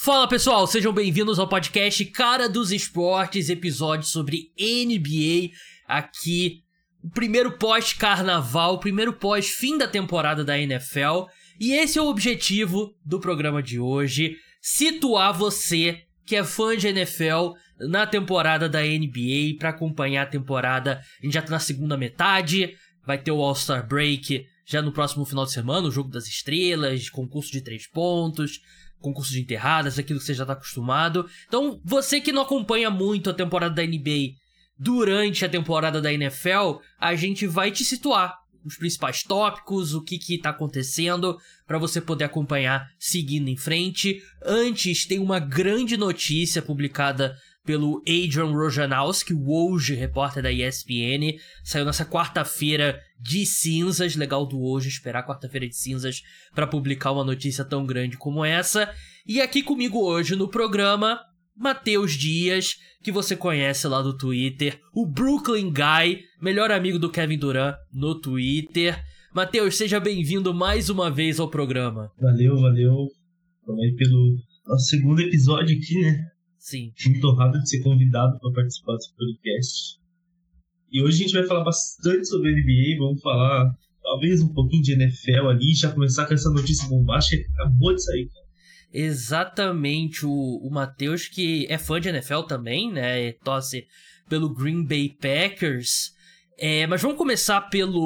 Fala pessoal, sejam bem-vindos ao podcast Cara dos Esportes, episódio sobre NBA, aqui o primeiro pós-carnaval, o primeiro pós-fim da temporada da NFL, e esse é o objetivo do programa de hoje, situar você que é fã de NFL na temporada da NBA, para acompanhar a temporada. A gente já tá na segunda metade, vai ter o All-Star Break já no próximo final de semana, o Jogo das Estrelas, concurso de 3 pontos, concurso de enterradas, aquilo que você já tá acostumado. Então, você que não acompanha muito a temporada da NBA durante a temporada da NFL, a gente vai te situar os principais tópicos, o que tá acontecendo, para você poder acompanhar seguindo em frente. Antes, tem uma grande notícia publicada pelo Adrian Wojnarowski, o Woj, repórter da ESPN. Saiu nessa quarta-feira de cinzas. Legal do Woj esperar quarta-feira de cinzas para publicar uma notícia tão grande como essa. E aqui comigo hoje no programa, Matheus Dias, que você conhece lá do Twitter, o Brooklyn Guy, melhor amigo do Kevin Durant no Twitter. Matheus, seja bem-vindo mais uma vez ao programa. Valeu. Estamos aí pelo nosso segundo episódio aqui, né? Sim. Muito honrado de ser convidado para participar desse podcast. E hoje a gente vai falar bastante sobre NBA, vamos falar talvez um pouquinho de NFL ali, já começar com essa notícia bombástica que acabou de sair. Exatamente, o Matheus, que é fã de NFL também, né, torce pelo Green Bay Packers, mas vamos começar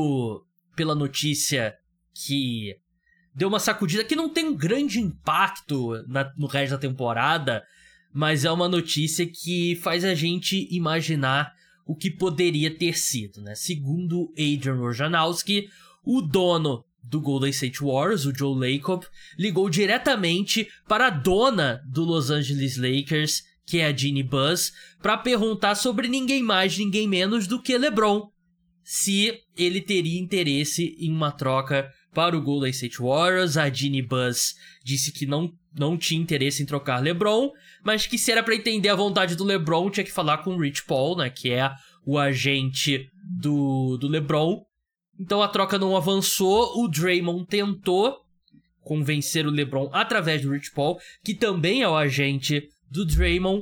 pela notícia que deu uma sacudida, que não tem um grande impacto no resto da temporada, mas é uma notícia que faz a gente imaginar o que poderia ter sido, né? Segundo Adrian Wojnarowski, o dono do Golden State Warriors, o Joe Lacob, ligou diretamente para a dona do Los Angeles Lakers, que é a Jeannie Buss, para perguntar sobre ninguém mais, ninguém menos do que LeBron, se ele teria interesse em uma troca para o Golden State Warriors. A Jeannie Buss disse que não tinha interesse em trocar LeBron, mas que se era para entender a vontade do LeBron, tinha que falar com o Rich Paul, né, que é o agente do LeBron. Então a troca não avançou, o Draymond tentou convencer o LeBron através do Rich Paul, que também é o agente do Draymond,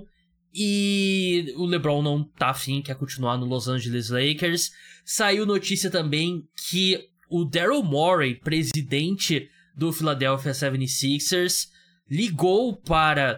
e o LeBron não tá afim, quer continuar no Los Angeles Lakers. Saiu notícia também que o Daryl Morey, presidente do Philadelphia 76ers, ligou para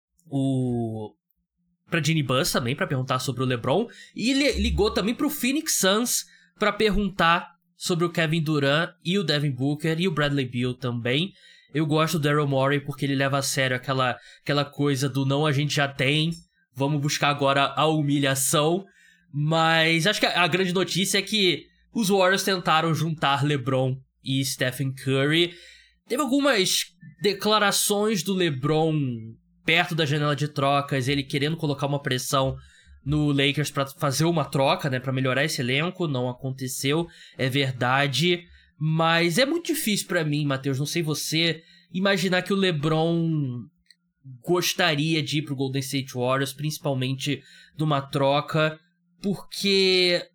Jeannie Buss também para perguntar sobre o LeBron, e ligou também para o Phoenix Suns para perguntar sobre o Kevin Durant e o Devin Booker e o Bradley Beal também. Eu gosto do Daryl Morey porque ele leva a sério aquela coisa do não, a gente já tem, vamos buscar agora a humilhação. Mas acho que a grande notícia é que os Warriors tentaram juntar LeBron e Stephen Curry. Teve algumas declarações do LeBron perto da janela de trocas, ele querendo colocar uma pressão no Lakers para fazer uma troca, né, para melhorar esse elenco. Não aconteceu, é verdade, mas é muito difícil para mim, Matheus, não sei você, imaginar que o LeBron gostaria de ir pro Golden State Warriors, principalmente numa troca, porque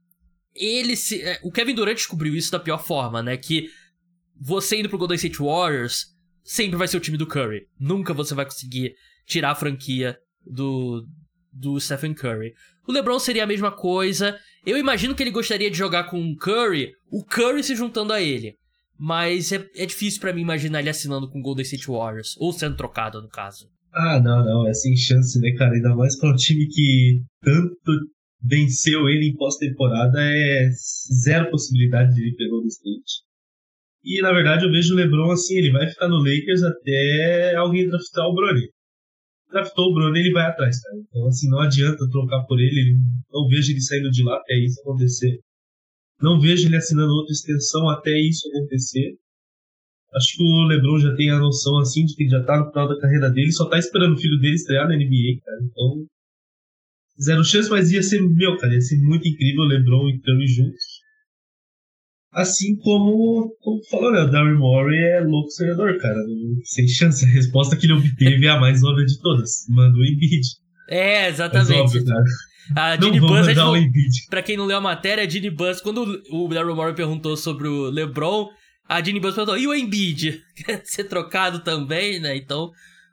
o Kevin Durant descobriu isso da pior forma, né, que você indo pro Golden State Warriors sempre vai ser o time do Curry, nunca você vai conseguir tirar a franquia do Stephen Curry. O LeBron seria a mesma coisa. Eu imagino que ele gostaria de jogar com o Curry se juntando a ele. Mas é difícil pra mim imaginar ele assinando com o Golden State Warriors, ou sendo trocado, no caso. Ah, não, é sem chance, né, cara? Ainda mais para um time que tanto venceu ele em pós-temporada, é zero possibilidade de ele pegar o State. E, na verdade, eu vejo o LeBron assim, ele vai ficar no Lakers até alguém draftar o Bronny. Draftou o Bronny, ele vai atrás, cara. Então, assim, não adianta trocar por ele. Não vejo ele saindo de lá até isso acontecer. Não vejo ele assinando outra extensão até isso acontecer. Acho que o LeBron já tem a noção, assim, de que ele já tá no final da carreira dele, só tá esperando o filho dele estrear na NBA, cara. Então, zero chance, mas ia ser, cara, ia ser muito incrível o LeBron e Curry juntos. Assim como falou, né, o Daryl Morey é louco sonhador, cara. Sem chance, a resposta que ele obteve é a mais óbvia de todas. Mandou o Embiid. É, exatamente. Mas óbvio, cara. A Jeannie Buss, pra quem não leu a matéria, a Jeannie Buss, quando o Daryl Morey perguntou sobre o LeBron, a Jeannie Buss perguntou, e o Embiid? Quer ser trocado também, né? Então,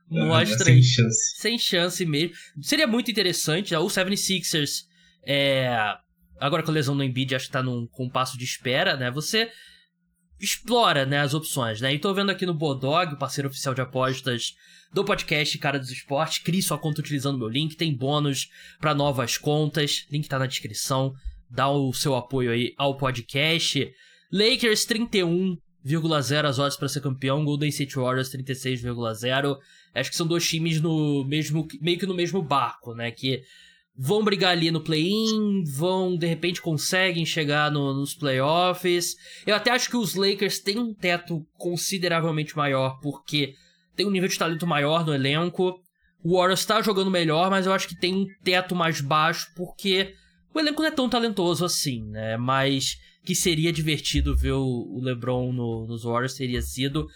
mostra sem chance. Sem chance mesmo. Seria muito interessante. O 76ers, agora com a lesão do Embiid, acho que tá num compasso de espera, né? Você explora, né, as opções, né? E tô vendo aqui no Bodog, o parceiro oficial de apostas do podcast Cara dos Esportes. Crie sua conta utilizando meu link. Tem bônus pra novas contas. Link tá na descrição. Dá o seu apoio aí ao podcast. Lakers 31,0 as odds pra ser campeão. Golden State Warriors 36,0. Acho que são dois times meio que no mesmo barco, né? Que vão brigar ali no play-in, de repente conseguem chegar nos playoffs. Eu até acho que os Lakers têm um teto consideravelmente maior, porque tem um nível de talento maior no elenco. O Warriors tá jogando melhor, mas eu acho que tem um teto mais baixo, porque o elenco não é tão talentoso assim, né? Mas que seria divertido ver o LeBron nos Warriors, teria sido.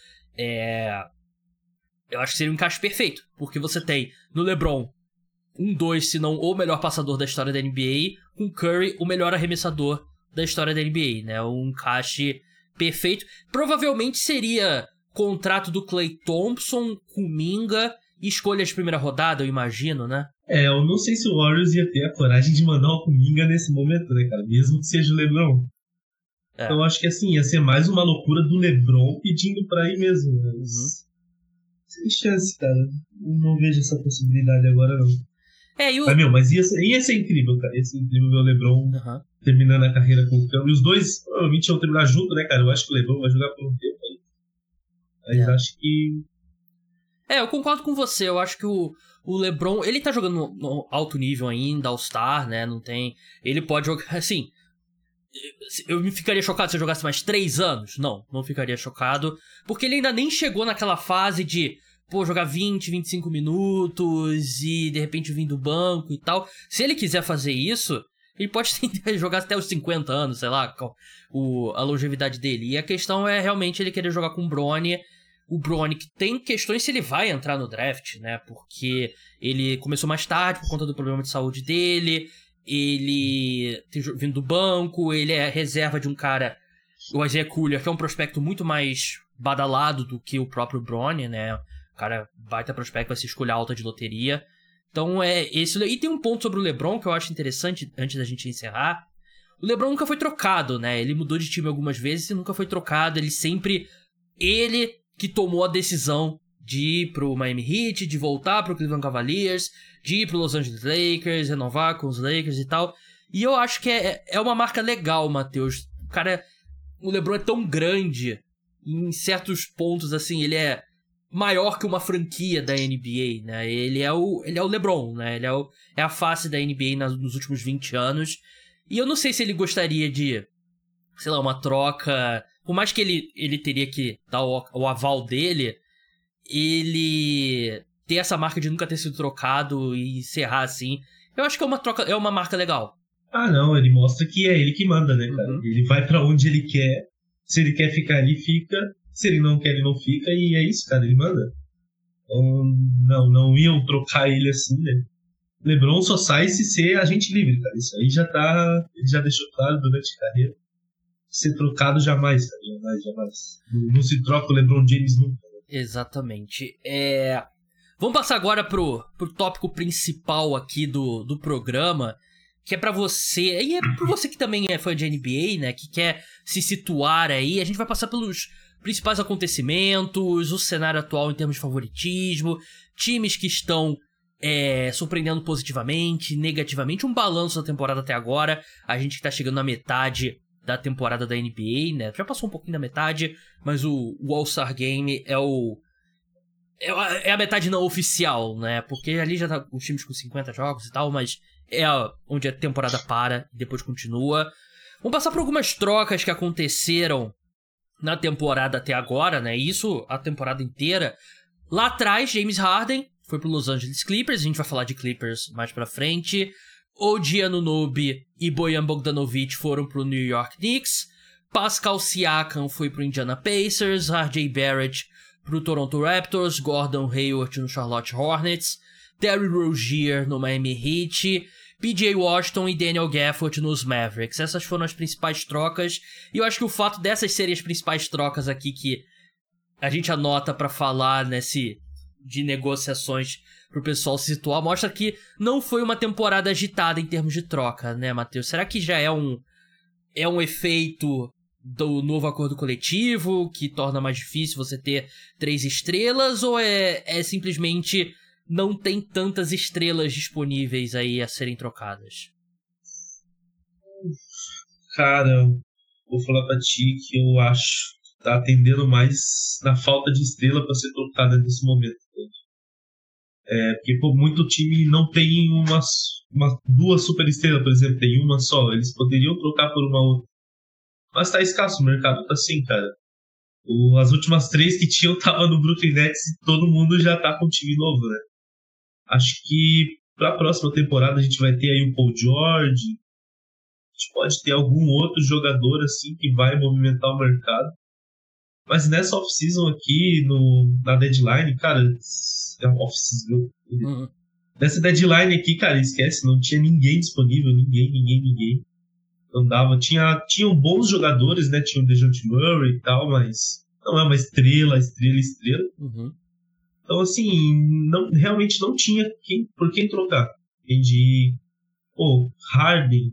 Eu acho que seria um encaixe perfeito, porque você tem no LeBron 1-2, se não o melhor passador da história da NBA, com Curry, o melhor arremessador da história da NBA, né? Um encaixe perfeito. Provavelmente seria contrato do Klay Thompson, Kuminga e escolha de primeira rodada, eu imagino, né? Eu não sei se o Warriors ia ter a coragem de mandar o Kuminga nesse momento, né, cara? Mesmo que seja o LeBron. Então eu acho que, assim, ia ser mais uma loucura do LeBron pedindo pra ir mesmo. Né? Sem chance, cara. Eu não vejo essa possibilidade agora, não. Mas ia ser incrível, cara. Ia ser incrível ver o LeBron terminando a carreira com o Curry. E os dois provavelmente iam terminar junto, né, cara? Eu acho que o LeBron vai jogar por um tempo aí. Mas acho que... eu concordo com você. Eu acho que o LeBron, ele tá jogando no alto nível ainda, All-Star, né? Não tem... Ele pode jogar, assim... Eu me ficaria chocado se eu jogasse mais 3 anos. Não ficaria chocado. Porque ele ainda nem chegou naquela fase de... jogar 20, 25 minutos e de repente vir do banco e tal. Se ele quiser fazer isso, ele pode tentar jogar até os 50 anos, sei lá, a longevidade dele. E a questão é realmente ele querer jogar com o Bronny. O Bronny que tem questões se ele vai entrar no draft, né? Porque ele começou mais tarde por conta do problema de saúde dele. Ele tem vindo do banco, ele é reserva de um cara, o Isaiah Collier, que é um prospecto muito mais badalado do que o próprio Bronny, né? O cara baita prospecto, vai ser escolha alta de loteria. Então esse. E tem um ponto sobre o LeBron que eu acho interessante, antes da gente encerrar. O LeBron nunca foi trocado, né? Ele mudou de time algumas vezes e nunca foi trocado. Ele que tomou a decisão de ir pro Miami Heat, de voltar pro Cleveland Cavaliers, de ir pro Los Angeles Lakers, renovar com os Lakers e tal. E eu acho que é uma marca legal, Matheus. O LeBron é tão grande, em certos pontos, assim, ele é maior que uma franquia da NBA, né? Ele é o LeBron, né? Ele é a face da NBA nos últimos 20 anos. E eu não sei se ele gostaria de, sei lá, uma troca... Por mais que ele teria que dar o aval dele, ele ter essa marca de nunca ter sido trocado e encerrar assim, eu acho que é uma marca legal. Não, ele mostra que é ele que manda, né, cara? Ele vai pra onde ele quer. Se ele quer ficar, ele fica. Se ele não quer, ele não fica. E é isso, cara, ele manda. Então, não iam trocar ele assim, né? LeBron só sai se ser agente livre, cara. Isso aí ele já deixou claro durante a carreira. Ser trocado jamais, cara. Jamais. Não se troca o LeBron James nunca. Exatamente. Vamos passar agora pro tópico principal aqui do programa, que é pra você, e é pra você que também é fã de NBA, né, que quer se situar aí. A gente vai passar pelos principais acontecimentos, o cenário atual em termos de favoritismo, times que estão surpreendendo positivamente, negativamente, um balanço da temporada até agora. A gente que tá chegando na metade da temporada da NBA, né? Já passou um pouquinho da metade, mas o All-Star Game é a metade não oficial, né? Porque ali já tá os times com 50 jogos e tal, mas onde a temporada para e depois continua. Vamos passar por algumas trocas que aconteceram na temporada até agora, né? Isso a temporada inteira. Lá atrás, James Harden foi pro Los Angeles Clippers, a gente vai falar de Clippers mais pra frente. OG Anunoby e Bojan Bogdanovic foram pro New York Knicks. Pascal Siakam foi pro Indiana Pacers. RJ Barrett pro Toronto Raptors. Gordon Hayward no Charlotte Hornets. Terry Rozier no Miami Heat. PJ Washington e Daniel Gafford nos Mavericks. Essas foram as principais trocas. E eu acho que o fato dessas serem as principais trocas aqui que a gente anota pra falar de negociações pro pessoal se situar, mostra que não foi uma temporada agitada em termos de troca, né, Matheus? Será que já é um efeito do novo acordo coletivo que torna mais difícil você ter 3 estrelas, ou é simplesmente não tem tantas estrelas disponíveis aí a serem trocadas? Cara, vou falar pra ti que eu acho que tá atendendo mais na falta de estrela pra ser trocada nesse momento. Porque muito time não tem duas super estrelas, por exemplo, tem uma só. Eles poderiam trocar por uma outra. Mas tá escasso, o mercado tá assim, cara. As últimas 3 que tinham tava no Brooklyn Nets e todo mundo já tá com um time novo, né? Acho que pra próxima temporada a gente vai ter aí o Paul George. A gente pode ter algum outro jogador assim que vai movimentar o mercado. Mas nessa off-season aqui, na deadline, cara, é uma off-season. Nessa deadline aqui, cara, esquece, não tinha ninguém disponível, ninguém. Não dava. Tinham bons jogadores, né? Tinha o DeJounte Murray e tal, mas não é uma estrela. Uhum. Então, assim, realmente não tinha por quem trocar. Entendi. Harden,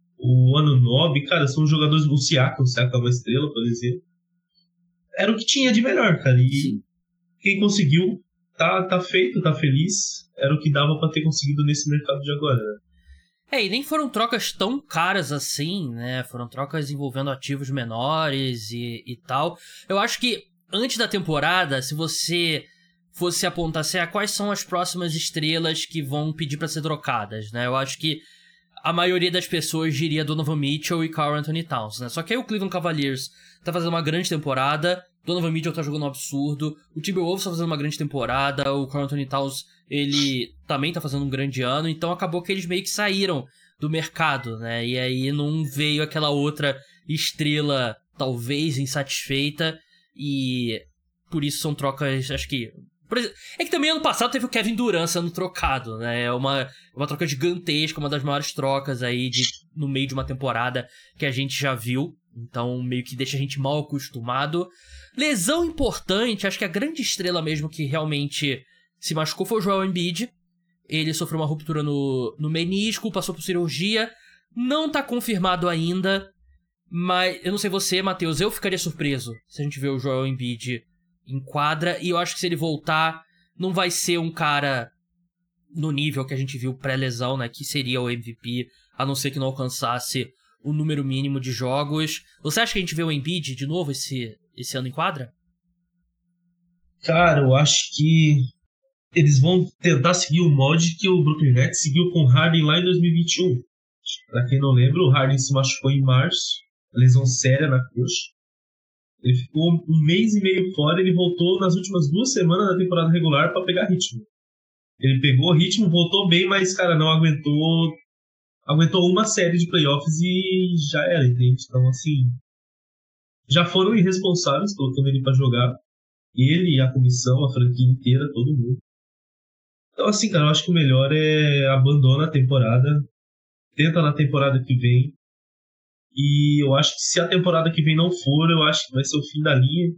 o Anunoby, cara, são jogadores. O Siakam é uma estrela, por exemplo. Era o que tinha de melhor, cara. E sim, quem conseguiu tá feito, tá feliz. Era o que dava pra ter conseguido nesse mercado de agora, né? E nem foram trocas tão caras assim, né? Foram trocas envolvendo ativos menores e tal. Eu acho que antes da temporada, se você fosse apontar assim, quais são as próximas estrelas que vão pedir pra ser trocadas, né? Eu acho que a maioria das pessoas diria Donovan Mitchell e Karl Anthony Towns, né? Só que aí o Cleveland Cavaliers tá fazendo uma grande temporada, Donovan Mitchell tá jogando um absurdo, o Timberwolves tá fazendo uma grande temporada, o Karl Anthony Towns, ele também tá fazendo um grande ano, então acabou que eles meio que saíram do mercado, né? E aí não veio aquela outra estrela, talvez insatisfeita, e por isso são trocas, acho que... É que também ano passado teve o Kevin Durant sendo trocado, né? É uma troca gigantesca, uma das maiores trocas aí no meio de uma temporada que a gente já viu. Então meio que deixa a gente mal acostumado. Lesão importante, acho que a grande estrela mesmo que realmente se machucou foi o Joel Embiid. Ele sofreu uma ruptura no menisco, passou por cirurgia. Não tá confirmado ainda, mas eu não sei você, Matheus, eu ficaria surpreso se a gente ver o Joel Embiid em quadra, e eu acho que se ele voltar, não vai ser um cara no nível que a gente viu pré-lesão, né, que seria o MVP, a não ser que não alcançasse o número mínimo de jogos. Você acha que a gente vê o Embiid de novo esse ano em quadra? Cara, eu acho que eles vão tentar seguir o molde que o Brooklyn Nets seguiu com o Harden lá em 2021. Pra quem não lembra, o Harden se machucou em março, lesão séria na coxa. Ele ficou 1 mês e meio fora, ele voltou nas últimas 2 semanas da temporada regular para pegar ritmo. Ele pegou ritmo, voltou bem, mas, cara, não aguentou uma série de playoffs e já era, entende? Então, assim, já foram irresponsáveis colocando ele para jogar. Ele, a comissão, a franquia inteira, todo mundo. Então, assim, cara, eu acho que o melhor é abandona a temporada, tenta na temporada que vem. E eu acho que se a temporada que vem não for, eu acho que vai ser o fim da linha.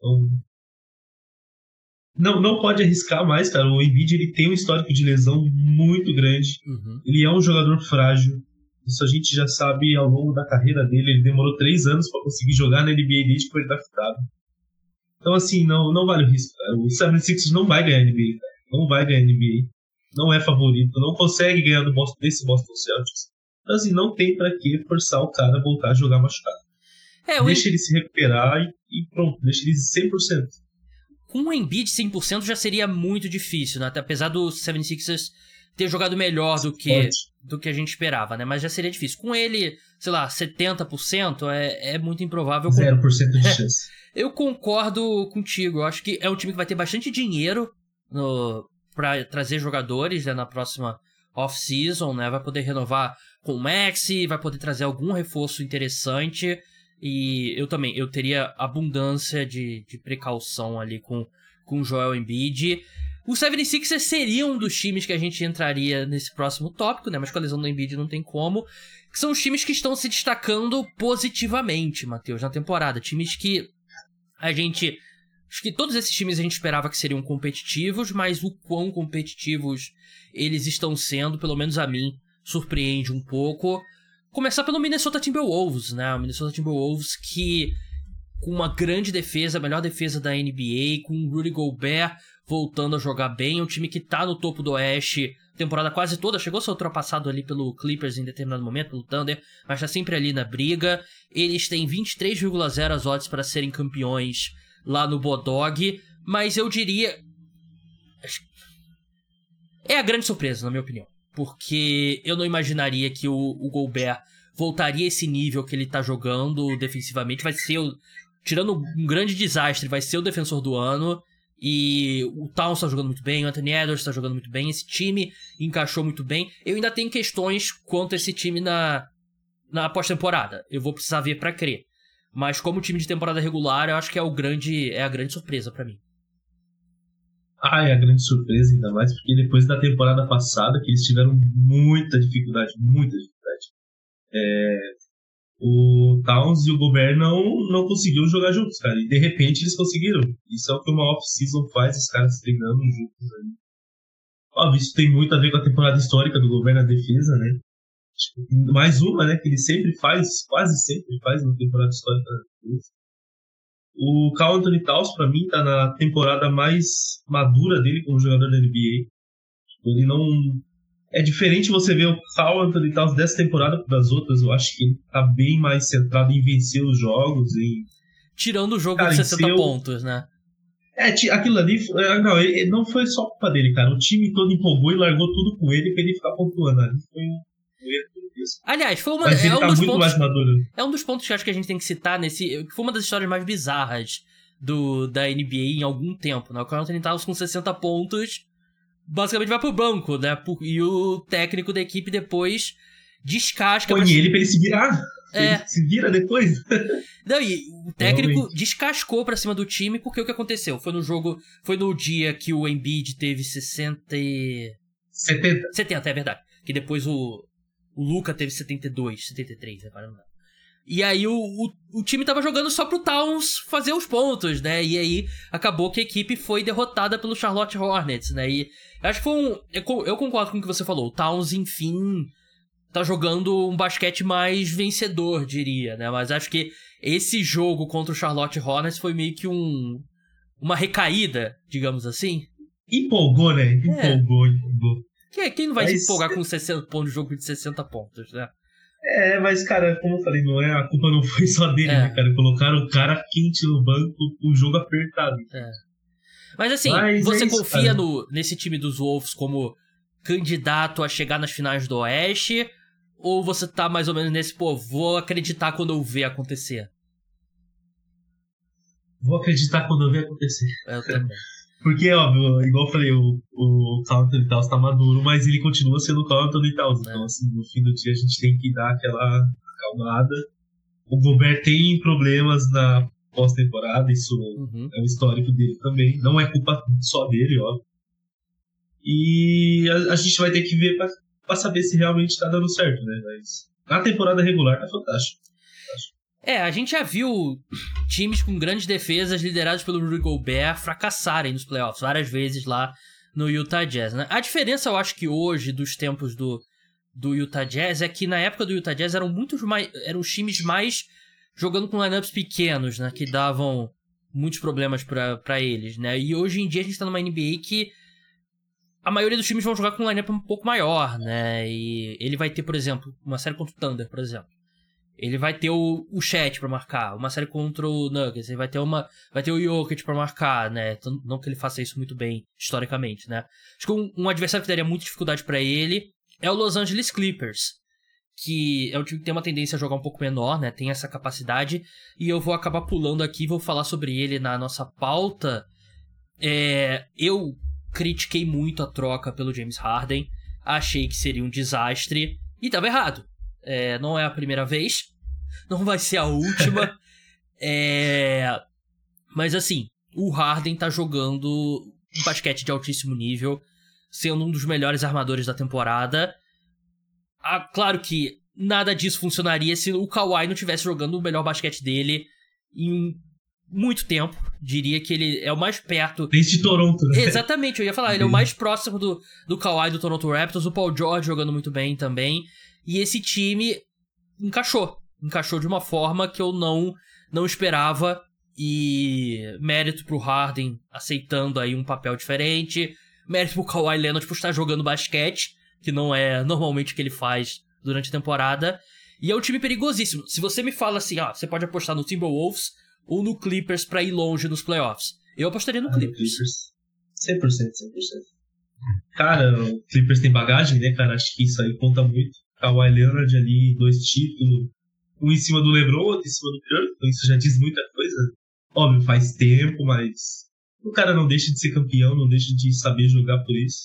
Então, não pode arriscar mais, cara. O Embiid, ele tem um histórico de lesão muito grande. Uhum. Ele é um jogador frágil. Isso a gente já sabe ao longo da carreira dele. Ele demorou 3 anos para conseguir jogar na NBA desde que foi draftado. Então, assim, não vale o risco, cara. O 76ers não vai ganhar a NBA, cara. Não vai ganhar a NBA. Não é favorito. Não consegue ganhar desse Boston Celtics. Então, assim, não tem pra que forçar o cara a voltar a jogar machucado. Deixa ele se recuperar e pronto, deixa ele 100%. Com o Embiid 100% já seria muito difícil, né? Apesar do 76ers ter jogado melhor do que a gente esperava, né? Mas já seria difícil. Com ele, sei lá, 70% é muito improvável. 0% de chance. Eu concordo contigo. Eu acho que é um time que vai ter bastante dinheiro pra trazer jogadores, né, na próxima off-season, né? Vai poder renovar com o Maxey, vai poder trazer algum reforço interessante. E eu teria abundância de precaução ali com o Joel Embiid. O 76ers seria um dos times que a gente entraria nesse próximo tópico, né? Mas com a lesão do Embiid não tem como. Que são os times que estão se destacando positivamente, Matheus, na temporada. Times que a gente Acho que todos esses times a gente esperava que seriam competitivos, mas o quão competitivos eles estão sendo, pelo menos a mim, surpreende um pouco. Começar pelo Minnesota Timberwolves, né? O Minnesota Timberwolves que, com uma grande defesa, a melhor defesa da NBA, com o Rudy Gobert voltando a jogar bem, um time que tá no topo do Oeste temporada quase toda, chegou a ser ultrapassado ali pelo Clippers em determinado momento, pelo Thunder, mas tá sempre ali na briga. Eles têm 23,0 as odds para serem campeões lá no Bodog, mas eu diria... é a grande surpresa, na minha opinião, porque eu não imaginaria que o Gobert voltaria a esse nível que ele tá jogando defensivamente. Vai ser, tirando um grande desastre, vai ser o defensor do ano. E o Towns tá jogando muito bem, o Anthony Edwards tá jogando muito bem, esse time encaixou muito bem. Eu ainda tenho questões quanto a esse time na pós-temporada. Eu vou precisar ver pra crer. Mas como time de temporada regular, eu acho que é a grande surpresa pra mim. É a grande surpresa, ainda mais porque depois da temporada passada, que eles tiveram muita dificuldade. O Towns e o Gobert não conseguiram jogar juntos, cara. E de repente eles conseguiram. Isso é o que uma off-season faz, os caras treinando juntos ali. Óbvio, isso tem muito a ver com a temporada histórica do Gobert na defesa, né? Tipo, mais uma, né? Que ele sempre faz, quase sempre faz na temporada histórica da defesa. O Karl Anthony Towns, pra mim, tá na temporada mais madura dele como jogador da NBA. Ele não... É diferente você ver o Karl Anthony Towns dessa temporada das outras. Eu acho que ele tá bem mais centrado em vencer os jogos. Tirando o jogo de 60 pontos, né? Aquilo ali... não foi só culpa dele, cara. O time todo empolgou e largou tudo com ele pra ele ficar pontuando. Ali foi um erro. Aliás, Mas ele tá muito mais maduro. É um dos pontos que eu acho que a gente tem que citar nesse... Foi uma das histórias mais bizarras da NBA em algum tempo, né? O Karl Anthony Towns com 60 pontos... basicamente vai pro banco, né? E o técnico da equipe depois descasca... Põe ele pra ele se virar. Ele se vira depois. Não, e o técnico descascou pra cima do time, porque o que aconteceu? Foi no dia que o Embiid teve 70, é verdade. Que depois o Luka teve 72, 73, agora não dá. E aí o time tava jogando só pro Towns fazer os pontos, né? E aí acabou que a equipe foi derrotada pelo Charlotte Hornets, né? E acho que foi eu concordo com o que você falou. O Towns, enfim, tá jogando um basquete mais vencedor, diria, né? Mas acho que esse jogo contra o Charlotte Hornets foi meio que uma recaída, digamos assim. Empolgou, né? Empolgou. Quem não vai se empolgar com 60 pontos de jogo de 60 pontos, né? Mas, cara, como eu falei, a culpa não foi só dele, né, cara? Colocaram o cara quente no banco, o jogo apertado. Mas assim, você confia nesse time dos Wolves como candidato a chegar nas finais do Oeste? Ou você tá mais ou menos nesse, vou acreditar quando eu ver acontecer? Vou acreditar quando eu ver acontecer. Eu também. Porque, óbvio, igual eu falei, o Karl Anthony Towns tá maduro, mas ele continua sendo o Karl Anthony Towns. Então, assim, no fim do dia a gente tem que dar aquela acalmada. O Gobert tem problemas na pós-temporada, isso é um histórico dele também. Não é culpa só dele, óbvio. E a gente vai ter que ver pra saber se realmente tá dando certo, né? Mas na temporada regular tá fantástico. A gente já viu times com grandes defesas liderados pelo Rudy Gobert fracassarem nos playoffs várias vezes lá no Utah Jazz, né? A diferença, eu acho que hoje, dos tempos do Utah Jazz, é que na época do Utah Jazz eram os times mais jogando com lineups pequenos, né? Que davam muitos problemas pra eles, né? E hoje em dia a gente tá numa NBA que a maioria dos times vão jogar com um lineup um pouco maior, né? E ele vai ter, por exemplo, uma série contra o Thunder, por exemplo. Ele vai ter o Chet pra marcar, uma série contra o Nuggets, ele vai ter o Jokic pra marcar, né? Não que ele faça isso muito bem, historicamente, né? Acho que um adversário que daria muita dificuldade pra ele é o Los Angeles Clippers, que é um time que tem uma tendência a jogar um pouco menor, né? Tem essa capacidade, e eu vou acabar pulando aqui, vou falar sobre ele na nossa pauta. Eu critiquei muito a troca pelo James Harden, achei que seria um desastre, e tava errado. Não é a primeira vez, não vai ser a última. Mas assim, o Harden tá jogando um basquete de altíssimo nível, sendo um dos melhores armadores da temporada. Claro que nada disso funcionaria se o Kawhi não estivesse jogando o melhor basquete dele em muito tempo. Diria que ele é o mais perto... Desde Toronto, né? Exatamente, eu ia falar. Ele é o mais próximo do Kawhi do Toronto Raptors. O Paul George jogando muito bem também. E esse time encaixou. Encaixou de uma forma que eu não esperava. E mérito pro Harden aceitando aí um papel diferente. Mérito pro Kawhi Leonard por estar jogando basquete, que não é normalmente o que ele faz durante a temporada. E é um time perigosíssimo. Se você me fala assim, você pode apostar no Timberwolves ou no Clippers pra ir longe nos playoffs, eu apostaria no Clippers. 100%, 100%. Cara, o Clippers tem bagagem, né, cara? Acho que isso aí conta muito. Kawhi Leonard ali, 2 títulos. Um em cima do LeBron, outro em cima do Curry. Então isso já diz muita coisa. Óbvio, faz tempo, mas o cara não deixa de ser campeão, não deixa de saber jogar por isso.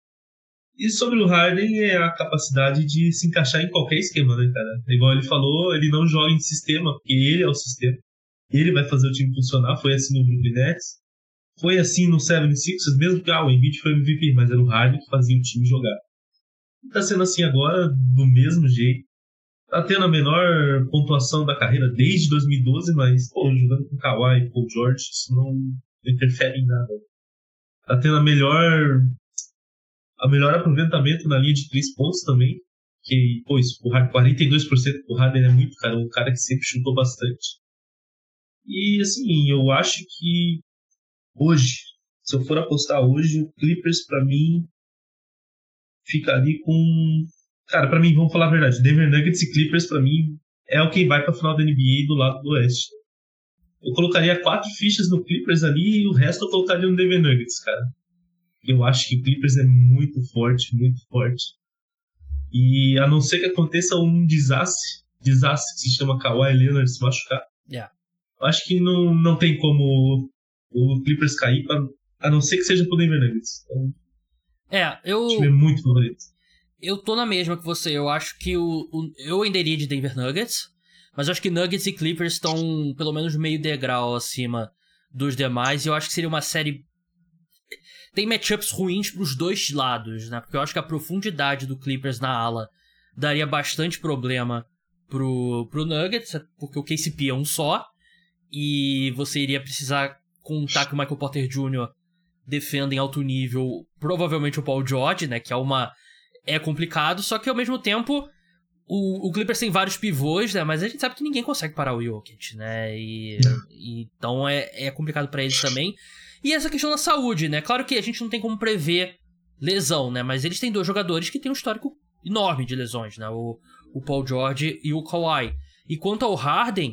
E sobre o Harden é a capacidade de se encaixar em qualquer esquema, né, cara? Igual ele falou, ele não joga em sistema, porque ele é o sistema. Ele vai fazer o time funcionar. Foi assim no Brooklyn Nets. Foi assim no 76ers, mesmo que o Embiid foi MVP, mas era o Harden que fazia o time jogar. E tá sendo assim agora, do mesmo jeito. Tá tendo a menor pontuação da carreira desde 2012, mas, jogando com Kawhi e Paul George, isso não interfere em nada. Tá tendo a melhor aproveitamento na linha de 3 pontos também. Que, o Harden, 42% o Harden é muito, cara. Um cara que sempre chutou bastante. E, assim, eu acho que hoje, se eu for apostar hoje, o Clippers, pra mim, fica ali com... Cara, pra mim, vamos falar a verdade, Denver Nuggets e Clippers, pra mim, é o que vai pra final da NBA do lado do Oeste. Eu colocaria 4 fichas no Clippers ali e o resto eu colocaria no Denver Nuggets, cara. Eu acho que o Clippers é muito forte, muito forte. E a não ser que aconteça um desastre que se chama Kawhi Leonard se machucar, eu acho que não tem como o Clippers cair, a não ser que seja pro Denver Nuggets. Então, o time é muito favorito. Eu tô na mesma que você. Eu acho que eu ainda iria de Denver Nuggets, mas eu acho que Nuggets e Clippers estão pelo menos meio degrau acima dos demais, e eu acho que seria uma série... Tem matchups ruins pros dois lados, né? Porque eu acho que a profundidade do Clippers na ala daria bastante problema pro Nuggets, porque o KCP é um só, e você iria precisar contar que o Michael Porter Jr. defenda em alto nível, provavelmente o Paul George, né? Que é complicado, só que ao mesmo tempo o Clippers tem vários pivôs, né? Mas a gente sabe que ninguém consegue parar o Jokic, né? Então é complicado pra eles também. E essa questão da saúde, né? Claro que a gente não tem como prever lesão, né? Mas eles têm 2 jogadores que têm um histórico enorme de lesões, né? O Paul George e o Kawhi. E quanto ao Harden,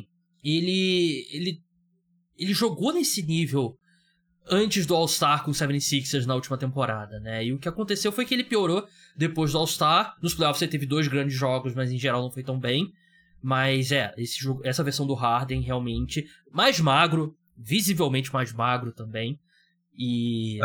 ele jogou nesse nível antes do All-Star com o 76ers na última temporada, né? E o que aconteceu foi que ele piorou depois do All-Star. Nos playoffs ele teve 2 grandes jogos, mas em geral não foi tão bem. Mas essa versão do Harden realmente mais magro, visivelmente mais magro também. E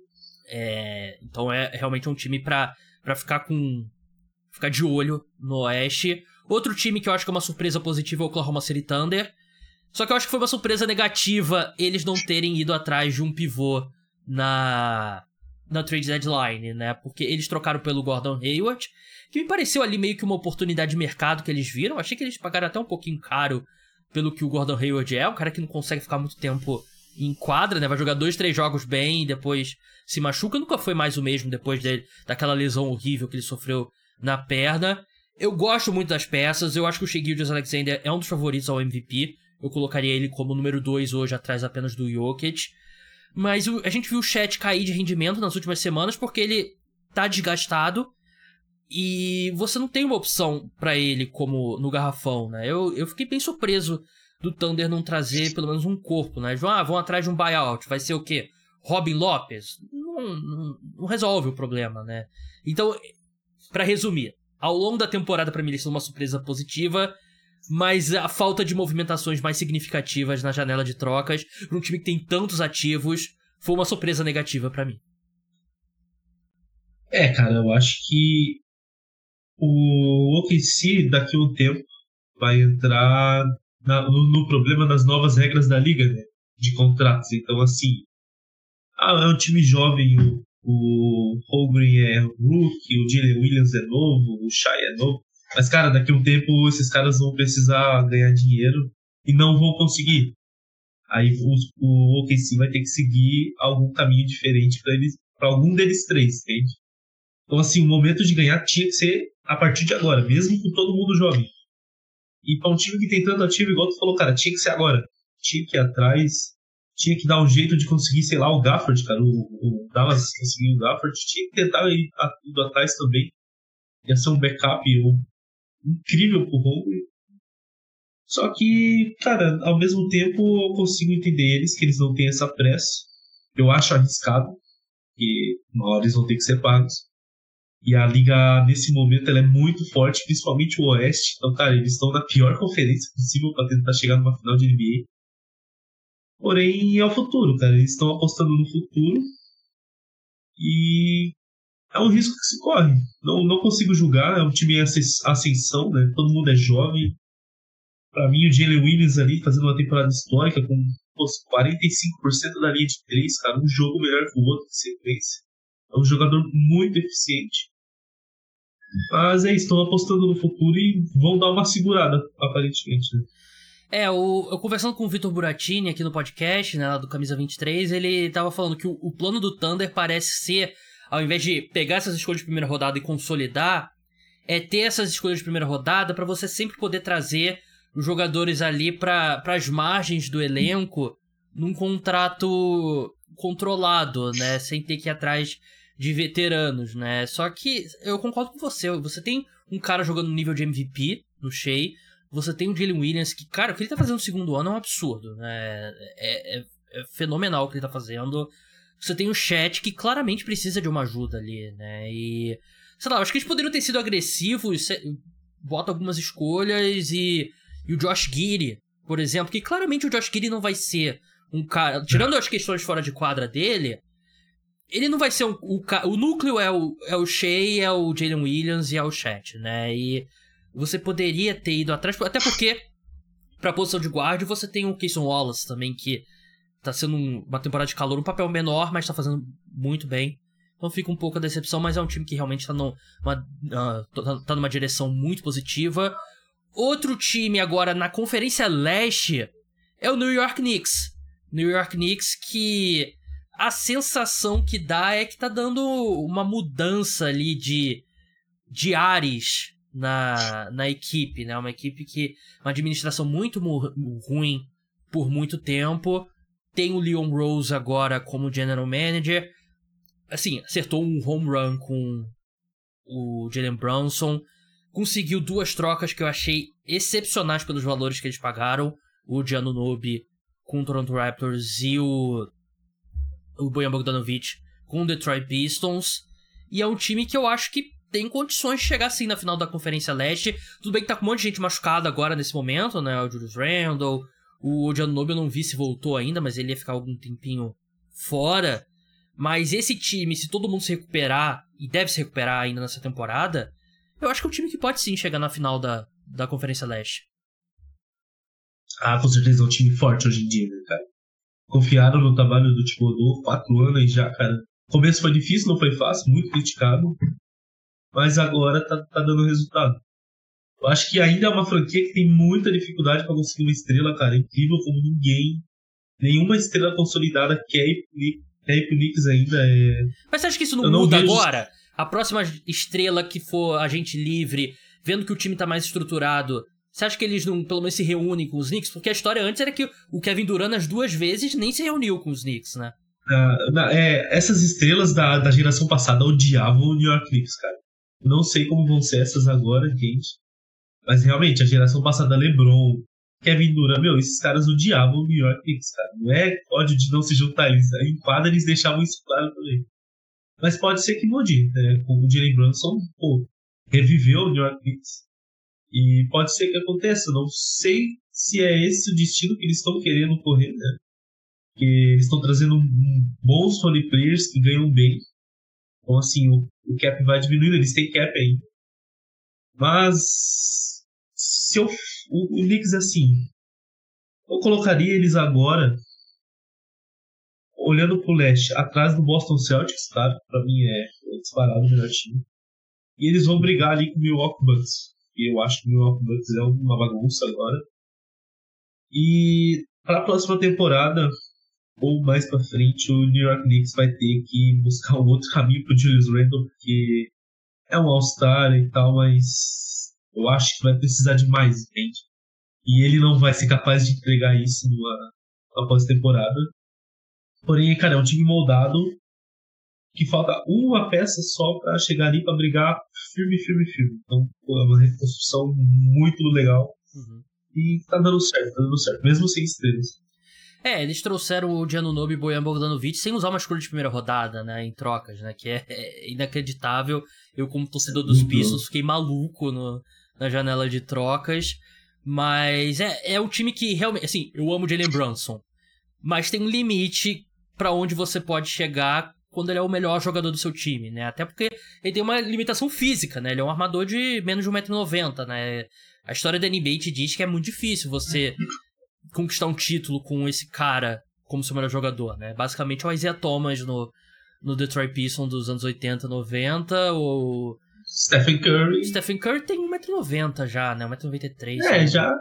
então é realmente um time pra ficar de olho no Oeste. Outro time que eu acho que é uma surpresa positiva é o Oklahoma City Thunder. Só que eu acho que foi uma surpresa negativa eles não terem ido atrás de um pivô na trade deadline, né? Porque eles trocaram pelo Gordon Hayward, que me pareceu ali meio que uma oportunidade de mercado que eles viram. Achei que eles pagaram até um pouquinho caro pelo que o Gordon Hayward é. Um cara que não consegue ficar muito tempo em quadra, né? Vai jogar 2, 3 jogos bem e depois se machuca. Nunca foi mais o mesmo depois daquela lesão horrível que ele sofreu na perna. Eu gosto muito das peças. Eu acho que o Shai Gilgeous-Alexander é um dos favoritos ao MVP. Eu colocaria ele como número 2 hoje, atrás apenas do Jokic. Mas a gente viu o Chet cair de rendimento nas últimas semanas porque ele tá desgastado. E você não tem uma opção pra ele como no garrafão, né? Eu fiquei bem surpreso do Thunder não trazer pelo menos um corpo, né? Vão atrás de um buyout. Vai ser o quê? Robin Lopez? Não resolve o problema, né? Então, pra resumir, ao longo da temporada pra mim eles são uma surpresa positiva, mas a falta de movimentações mais significativas na janela de trocas, para um time que tem tantos ativos, foi uma surpresa negativa pra mim. Cara, eu acho que o OKC daqui a um tempo vai entrar no problema das novas regras da liga, né? De contratos. Então, assim, é um time jovem, o Holmgren é rookie, o Jalen Williams é novo, o Shai é novo. Mas, cara, daqui a um tempo esses caras vão precisar ganhar dinheiro e não vão conseguir. Aí o OKC vai ter que seguir algum caminho diferente para algum deles três, entende? Então, assim, o momento de ganhar tinha que ser a partir de agora, mesmo com todo mundo jovem. E para um time que tem tanto ativo, igual tu falou, cara, tinha que ser agora. Tinha que ir atrás, tinha que dar um jeito de conseguir, sei lá, o Gafford, cara. O Dallas conseguiu o Gafford, tinha que tentar ir tudo atrás também. Ia ser um backup incrível pro Rondo. Só que, cara, ao mesmo tempo eu consigo entender que eles não têm essa pressa. Eu acho arriscado, porque uma hora eles vão ter que ser pagos. E a liga, nesse momento, ela é muito forte, principalmente o Oeste. Então, cara, eles estão na pior conferência possível para tentar chegar numa final de NBA. Porém, é o futuro, cara. Eles estão apostando no futuro. E é um risco que se corre. Não consigo julgar. É um time em ascensão, né? Todo mundo é jovem. Para mim, o Jalen Williams ali fazendo uma temporada histórica com 45% da linha de 3, cara. Um jogo melhor que o outro de sequência. É um jogador muito eficiente. Mas é isso, estão apostando no futuro e vão dar uma segurada, aparentemente, né? Eu conversando com o Vitor Buratini aqui no podcast, né, lá do Camisa 23, ele tava falando que o plano do Thunder parece ser, ao invés de pegar essas escolhas de primeira rodada e consolidar, é ter essas escolhas de primeira rodada para você sempre poder trazer os jogadores ali para as margens do elenco num contrato controlado, né, sem ter que ir atrás de veteranos, né? Só que eu concordo com você. Você tem um cara jogando no nível de MVP no Shea. Você tem o Jalen Williams, que, cara, o que ele tá fazendo no segundo ano é um absurdo, né? É fenomenal o que ele tá fazendo. Você tem o Chet, que claramente precisa de uma ajuda ali, né? E, sei lá, eu acho que eles poderiam ter sido agressivos, bota algumas escolhas e o Josh Giddey, por exemplo, que claramente o Josh Giddey não vai ser um cara... Tirando as questões fora de quadra dele... Ele não vai ser o núcleo é o Shea, é o Jalen Williams e é o Chet, né? E você poderia ter ido atrás, até porque pra posição de guarda você tem o Cason Wallace também, que tá sendo uma temporada de calor, um papel menor, mas tá fazendo muito bem. Então fica um pouco a decepção, mas é um time que realmente tá numa direção muito positiva. Outro time agora na Conferência Leste é o New York Knicks. New York Knicks que... A sensação que dá é que tá dando uma mudança ali de ares na equipe, né? Uma equipe que... Uma administração muito ruim por muito tempo. Tem o Leon Rose agora como general manager. Assim, acertou um home run com o Jalen Brunson. Conseguiu 2 trocas que eu achei excepcionais pelos valores que eles pagaram. O Giannunobi com o Toronto Raptors e o Bojan Bogdanovic com o Detroit Pistons. E é um time que eu acho que tem condições de chegar assim na final da Conferência Leste. Tudo bem que tá com um monte de gente machucada agora nesse momento, né? O Julius Randle, o Giannunobi eu não vi se voltou ainda, mas ele ia ficar algum tempinho fora. Mas esse time, se todo mundo se recuperar, e deve se recuperar ainda nessa temporada, eu acho que é um time que pode sim chegar na final da Conferência Leste. Ah, com certeza é um time forte hoje em dia, né, cara? Confiaram no trabalho do Thibodeau, 4 anos já, cara. O começo foi difícil, não foi fácil, muito criticado. Mas agora tá dando resultado. Eu acho que ainda é uma franquia que tem muita dificuldade para conseguir uma estrela, cara. É incrível como nenhuma estrela consolidada quer ir pro Knicks ainda. Mas você acha que isso não muda agora? A próxima estrela que for agente livre, vendo que o time tá mais estruturado... Você acha que eles não, pelo menos, se reúnem com os Knicks? Porque a história antes era que o Kevin Durant, as 2 vezes, nem se reuniu com os Knicks, né? Essas estrelas da geração passada odiavam o New York Knicks, cara. Eu não sei como vão ser essas agora, gente. Mas, realmente, a geração passada, LeBron, Kevin Durant, esses caras odiavam o New York Knicks, cara. Não é ódio de não se juntar eles. Em quadra, eles deixavam isso claro também. Mas pode ser que mude, né? Com o Jalen Brunson, reviveu o New York Knicks. E pode ser que aconteça. Não sei se é esse o destino que eles estão querendo correr, né? Porque eles estão trazendo bons role players que ganham bem. Então, assim, o cap vai diminuindo. Eles têm cap ainda. Mas se o Knicks, assim, eu colocaria eles agora olhando pro leste, atrás do Boston Celtics, tá? Pra mim é disparado o melhor time. E eles vão brigar ali com o Milwaukee Bucks. E eu acho que o Milwaukee Bucks é uma bagunça agora. E para a próxima temporada, ou mais pra frente, o New York Knicks vai ter que buscar um outro caminho pro Julius Randle, porque é um All-Star e tal, mas eu acho que vai precisar de mais, entende? E ele não vai ser capaz de entregar isso numa pós-temporada. Porém, cara, é um time moldado que falta uma peça só pra chegar ali pra brigar firme. Então, pô, é uma reconstrução muito legal. Uhum. E tá dando certo, mesmo sem estrelas. Eles trouxeram o Giannunobi e Bojan Bogdanovic sem usar uma escolha de primeira rodada, né, em trocas, né, que é inacreditável. Eu, como torcedor dos Pistons, fiquei maluco na janela de trocas. Mas é um time que realmente, assim, eu amo o Jalen Brunson, mas tem um limite pra onde você pode chegar quando ele é o melhor jogador do seu time, né? Até porque ele tem uma limitação física, né? Ele é um armador de menos de 1,90 m, né? A história da NBA te diz que é muito difícil você conquistar um título com esse cara como seu melhor jogador, né? Basicamente é o Isaiah Thomas no Detroit Pistons dos anos 80, 90, ou... Stephen Curry tem 1,90 m já, né? 1,93 m. É, já...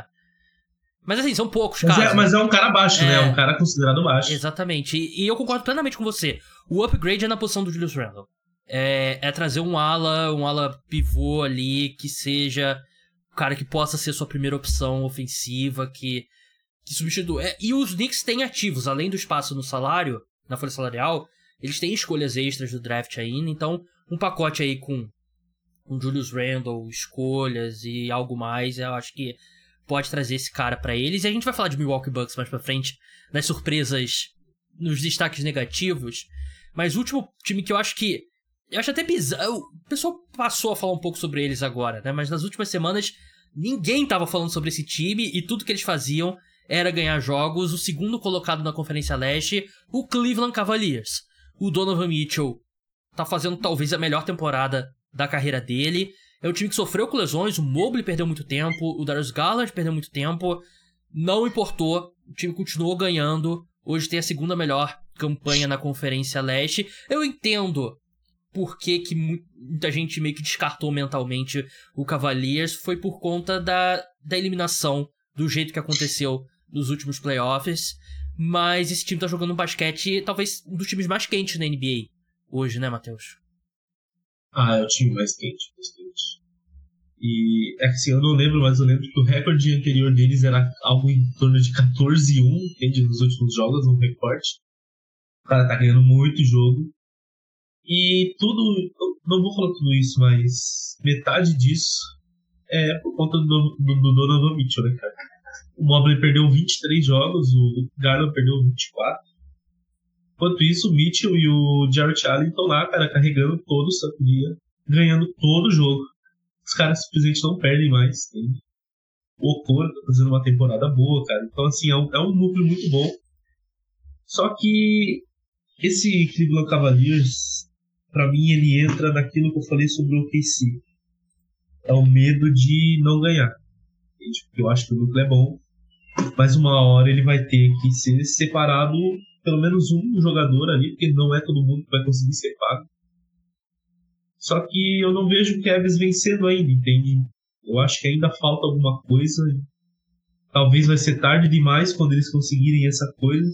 Mas assim, são poucos casos. Mas é um cara baixo, né? É um cara considerado baixo. Exatamente. E eu concordo plenamente com você. O upgrade é na posição do Julius Randle. É trazer um ala pivô ali, que seja o cara que possa ser sua primeira opção ofensiva, que substitua. E os Knicks têm ativos, além do espaço no salário, na folha salarial, eles têm escolhas extras do draft ainda, então um pacote aí com Julius Randle, escolhas e algo mais, eu acho que pode trazer esse cara pra eles. E a gente vai falar de Milwaukee Bucks mais pra frente, nas surpresas, nos destaques negativos. Mas o último time que eu acho até bizarro. O pessoal passou a falar um pouco sobre eles agora, né? Mas nas últimas semanas, ninguém tava falando sobre esse time e tudo que eles faziam era ganhar jogos. O segundo colocado na Conferência Leste, o Cleveland Cavaliers. O Donovan Mitchell tá fazendo talvez a melhor temporada da carreira dele. É um time que sofreu com lesões, o Mobley perdeu muito tempo, o Darius Garland perdeu muito tempo. Não importou, o time continuou ganhando. Hoje tem a segunda melhor campanha na Conferência Leste. Eu entendo por que muita gente meio que descartou mentalmente o Cavaliers. Foi por conta da eliminação, do jeito que aconteceu nos últimos playoffs. Mas esse time tá jogando um basquete, talvez um dos times mais quentes na NBA hoje, né, Matheus? É o time mais quente. E é que assim, eu não lembro, mas eu lembro que o recorde anterior deles era algo em torno de 14-1, entende? Nos últimos jogos, no recorte. O cara tá ganhando muito jogo. E tudo, eu não vou falar tudo isso, mas metade disso é por conta do Donovan Mitchell, né, cara? O Mobley perdeu 23 jogos, o Garland perdeu 24. Enquanto isso, o Mitchell e o Jarrett Allen estão lá, cara, carregando todo o santo dia, ganhando todo o jogo. Os caras simplesmente não perdem mais. Entende? O Okoro tá fazendo uma temporada boa, cara. Então, assim, é um núcleo muito bom. Só que esse Cleveland Cavaliers, pra mim, ele entra naquilo que eu falei sobre o OKC. É o medo de não ganhar. Entende? Porque eu acho que o núcleo é bom, mas uma hora ele vai ter que ser separado, pelo menos um jogador ali, porque não é todo mundo que vai conseguir ser pago. Só que eu não vejo o Cavs vencendo ainda, entende? Eu acho que ainda falta alguma coisa. Talvez vai ser tarde demais quando eles conseguirem essa coisa.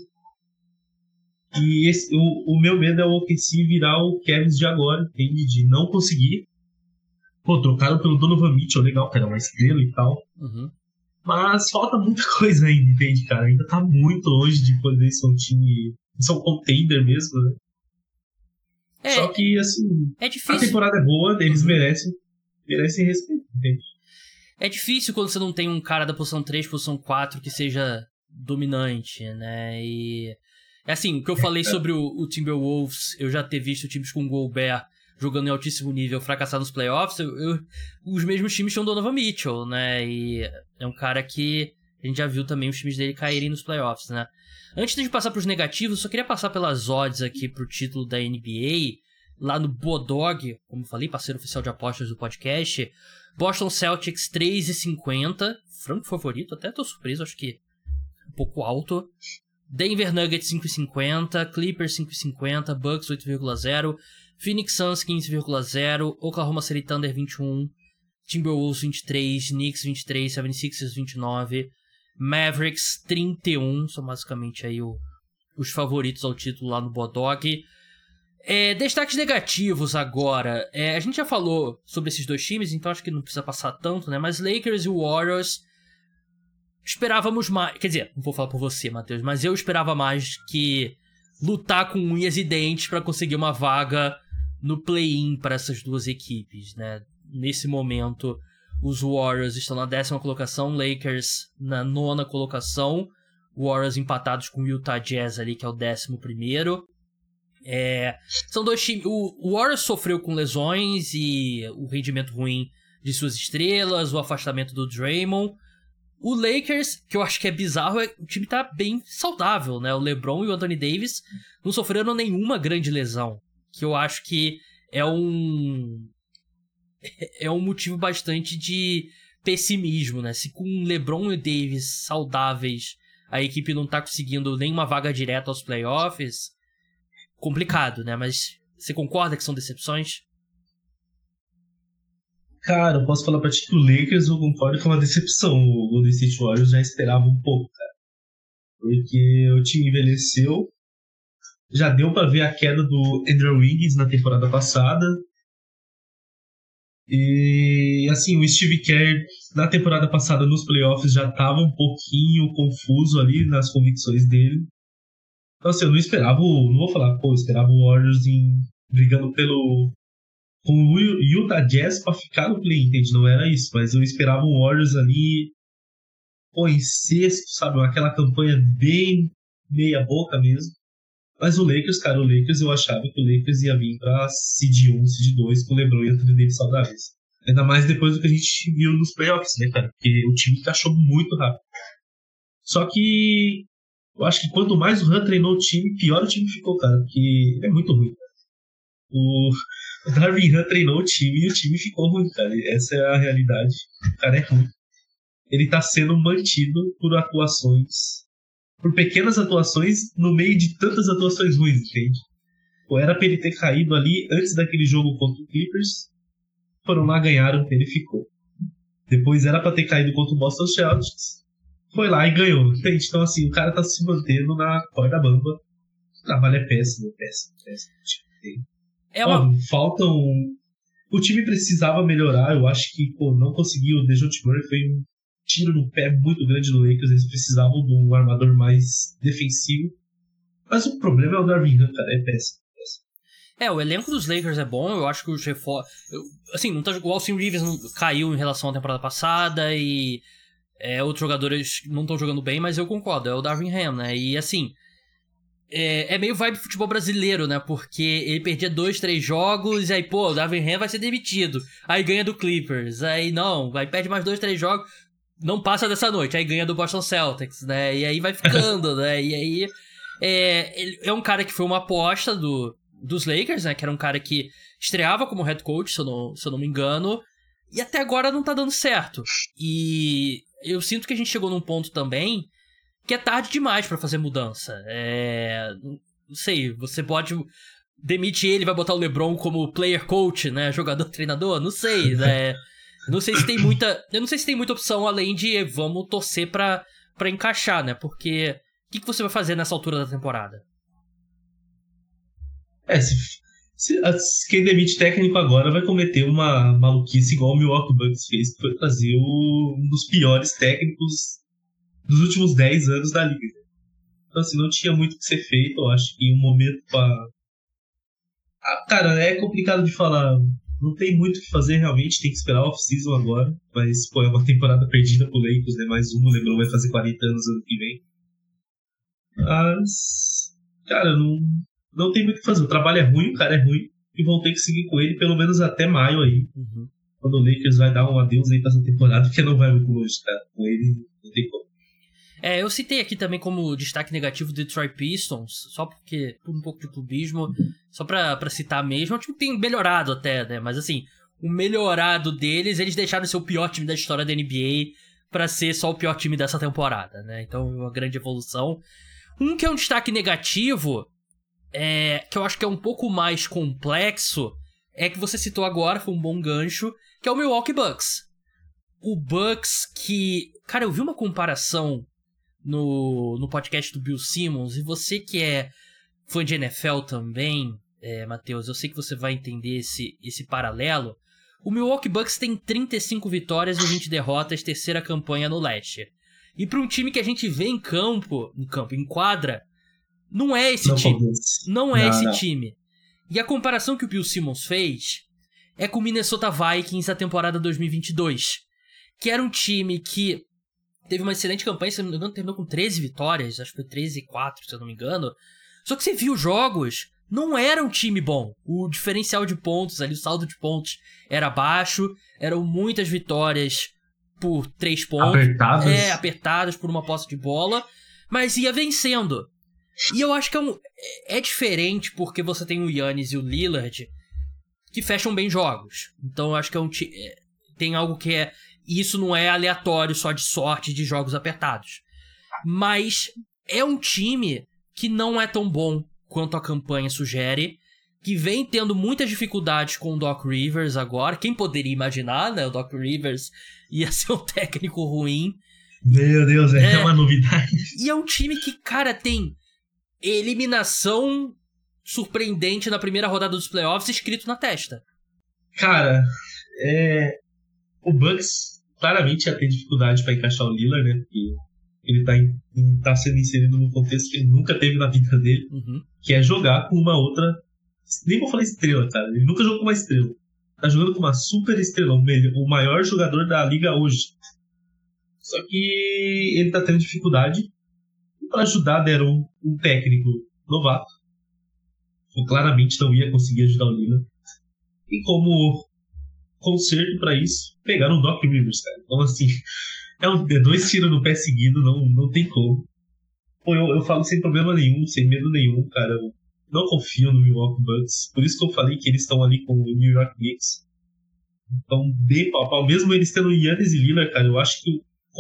E o meu medo é o OKC virar o Cavs de agora, entende? De não conseguir. Pô, trocaram pelo Donovan Mitchell, legal, cara, uma estrela e tal. Uhum. Mas falta muita coisa ainda, entende, cara? Ainda tá muito longe de poder ser um time... Ser um contender mesmo, né? Só que, assim, é difícil. A temporada é boa, eles merecem respeito, entende? É difícil quando você não tem um cara da posição 3, posição 4 que seja dominante, né? E é assim, o que eu falei sobre o Timberwolves, eu já ter visto times com Gobert jogando em altíssimo nível fracassar nos playoffs, os mesmos times tinham Donovan Mitchell, né? E é um cara que a gente já viu também os times dele caírem nos playoffs, né? Antes de passar pros negativos, eu só queria passar pelas odds aqui pro título da NBA, lá no Bodog, como eu falei, parceiro oficial de apostas do podcast. Boston Celtics 3,50, franco favorito, até tô surpreso, acho que um pouco alto. Denver Nuggets 5,50, Clippers 5,50, Bucks 8,0, Phoenix Suns 15,0, Oklahoma City Thunder 21, Timberwolves 23, Knicks 23, 76ers 29, Mavericks 31, são basicamente aí os favoritos ao título lá no Bodog. Destaques negativos agora. A gente já falou sobre esses dois times, então acho que não precisa passar tanto, né? Mas Lakers e Warriors, esperávamos mais. Quer dizer, não vou falar por você, Matheus, mas eu esperava mais que lutar com unhas e dentes para conseguir uma vaga no play-in para essas duas equipes, né? Nesse momento, os Warriors estão na 10ª colocação, Lakers na 9ª colocação, Warriors empatados com o Utah Jazz ali, que é o 11º. São dois times. O Warriors sofreu com lesões e o rendimento ruim de suas estrelas, o afastamento do Draymond. O Lakers, que eu acho que é bizarro, o time tá bem saudável, né? O LeBron e o Anthony Davis não sofreram nenhuma grande lesão, que eu acho que é um motivo bastante de pessimismo, né? Se com LeBron e Davis saudáveis a equipe não tá conseguindo nenhuma vaga direta aos playoffs, complicado, né? Mas você concorda que são decepções? Cara, eu posso falar pra ti que o Lakers, eu concordo que é uma decepção. O Golden State Warriors já esperava um pouco, cara. Porque o time envelheceu. Já deu pra ver a queda do Andrew Wiggins na temporada passada. E, assim, o Steve Kerr, na temporada passada, nos playoffs, já tava um pouquinho confuso ali nas convicções dele. Então, assim, eu não esperava, não vou falar, eu esperava o Warriors brigando com o Utah Jazz pra ficar no play, entende? Não era isso, mas eu esperava o Warriors ali, em sexto, sabe? Aquela campanha bem meia boca mesmo. Mas o Lakers, cara, eu achava que o Lakers ia vir pra seed 1, seed 2 com o LeBron e o Anthony Davis saudáveis. Ainda mais depois do que a gente viu nos playoffs, né, cara? Porque o time encaixou muito rápido. Só que eu acho que quanto mais o Han treinou o time, pior o time ficou, cara. Porque é muito ruim, cara. O Darvin Ham treinou o time e o time ficou ruim, cara. Essa é a realidade. O cara é ruim. Ele tá sendo mantido por pequenas atuações no meio de tantas atuações ruins, entende? Era pra ele ter caído ali antes daquele jogo contra o Clippers. Foram lá, ganharam, ele ficou. Depois era pra ter caído contra o Boston Celtics. Foi lá e ganhou, entende? Então, assim, o cara tá se mantendo na corda bamba. O trabalho é péssimo. O time precisava melhorar. Eu acho que não conseguiu. O DeJounte Murray foi um tiro no pé muito grande do Lakers. Eles precisavam de um armador mais defensivo. Mas o problema é o Darvin Ham, cara. É péssimo. O elenco dos Lakers é bom. Eu acho que os reforços... Assim, o Austin Reeves caiu em relação à temporada passada e outros jogadores não estão jogando bem, mas eu concordo. É o Darvin Ham, né? E assim... É meio vibe futebol brasileiro, né? Porque ele perdia 2-3 jogos e aí, o Darvin Ham vai ser demitido. Aí ganha do Clippers. Aí perde mais 2-3 jogos, não passa dessa noite. Aí ganha do Boston Celtics, né? E aí vai ficando, né? E aí ele é um cara que foi uma aposta dos Lakers, né? Que era um cara que estreava como head coach, se eu não me engano. E até agora não tá dando certo. E eu sinto que a gente chegou num ponto também que é tarde demais pra fazer mudança. Não sei, você pode demitir ele, vai botar o LeBron como player coach, né? Jogador-treinador? Não sei, né? Eu não sei se tem muita opção além de vamos torcer pra encaixar, né? Porque o que você vai fazer nessa altura da temporada? Quem demite técnico agora vai cometer uma maluquice igual o Milwaukee Bucks fez, que foi trazer um dos piores técnicos dos últimos 10 anos da liga. Então, assim, não tinha muito o que ser feito. Eu acho que um momento pra... cara, é complicado de falar. Não tem muito o que fazer, realmente. Tem que esperar a off-season agora. Mas, é uma temporada perdida pro Lakers, né? Mais uma. O LeBron vai fazer 40 anos ano que vem. Mas, cara, não tem muito o que fazer. O trabalho é ruim, o cara é ruim. E vão ter que seguir com ele pelo menos até maio aí. Uhum. Quando o Lakers vai dar um adeus aí pra essa temporada, porque não vai muito longe, cara. Com ele não tem como. Eu citei aqui também como destaque negativo o Detroit Pistons, só porque, por um pouco de clubismo, só pra citar mesmo, o time tem melhorado até, né? Mas assim, o melhorado deles, eles deixaram de ser o pior time da história da NBA pra ser só o pior time dessa temporada, né? Então, uma grande evolução. Um que é um destaque negativo, que eu acho que é um pouco mais complexo, é que você citou agora, foi um bom gancho, que é o Milwaukee Bucks. o Bucks que... Cara, eu vi uma comparação no podcast do Bill Simmons, e você que é fã de NFL também, Matheus, eu sei que você vai entender esse paralelo. O Milwaukee Bucks tem 35 vitórias e 20 derrotas, terceira campanha no leste. E para um time que a gente vê em quadra, não é esse time. Não é esse time. E a comparação que o Bill Simmons fez é com o Minnesota Vikings da temporada 2022, que era um time que teve uma excelente campanha, se eu não me engano, terminou com 13 vitórias, acho que foi 13-4, se eu não me engano. Só que você viu os jogos, não era um time bom. O diferencial de pontos ali, o saldo de pontos era baixo, eram muitas vitórias por 3 pontos. Apertadas por uma posse de bola, mas ia vencendo. E eu acho que é diferente porque você tem o Giannis e o Lillard que fecham bem jogos. Então eu acho que tem algo que é... Isso não é aleatório só de sorte de jogos apertados. Mas é um time que não é tão bom quanto a campanha sugere, que vem tendo muitas dificuldades com o Doc Rivers agora. Quem poderia imaginar, né? O Doc Rivers ia ser um técnico ruim. Meu Deus, é uma novidade. E é um time que, cara, tem eliminação surpreendente na primeira rodada dos playoffs escrito na testa. Cara, o Bucks claramente ia ter dificuldade para encaixar o Lillard, né? Porque ele tá sendo inserido num contexto que ele nunca teve na vida dele, que é jogar com uma outra... Nem vou falar estrela, cara. Ele nunca jogou com uma estrela. Tá jogando com uma super estrela, o maior jogador da liga hoje. Só que ele tá tendo dificuldade. E para ajudar, deram um técnico novato. Que claramente não ia conseguir ajudar o Lillard. E como conserto para isso, pegaram o Doc Rivers, cara. Então, assim, é 2 tiros no pé seguido, não tem como. Pô, eu falo sem problema nenhum, sem medo nenhum, cara. Eu não confio no Milwaukee Bucks. Por isso que eu falei que eles estão ali com o New York Knicks. Então, bem pau a pau. Mesmo eles tendo Giannis e Lillard, cara, eu acho que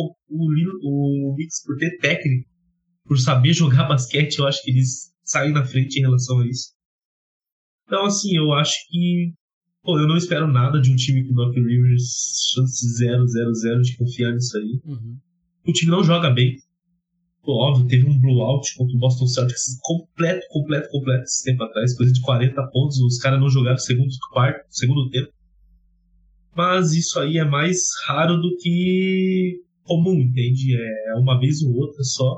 o Knicks, por ter técnico, por saber jogar basquete, eu acho que eles saem na frente em relação a isso. Então, assim, eu acho que... Pô, eu não espero nada de um time com o Doc Rivers, chance 0-0-0 de confiar nisso aí. O time não joga bem. Pô, óbvio, teve um blowout contra o Boston Celtics completo esse tempo atrás, coisa de 40 pontos, os caras não jogaram segundo tempo. Mas isso aí é mais raro do que comum, entende? É uma vez ou outra só.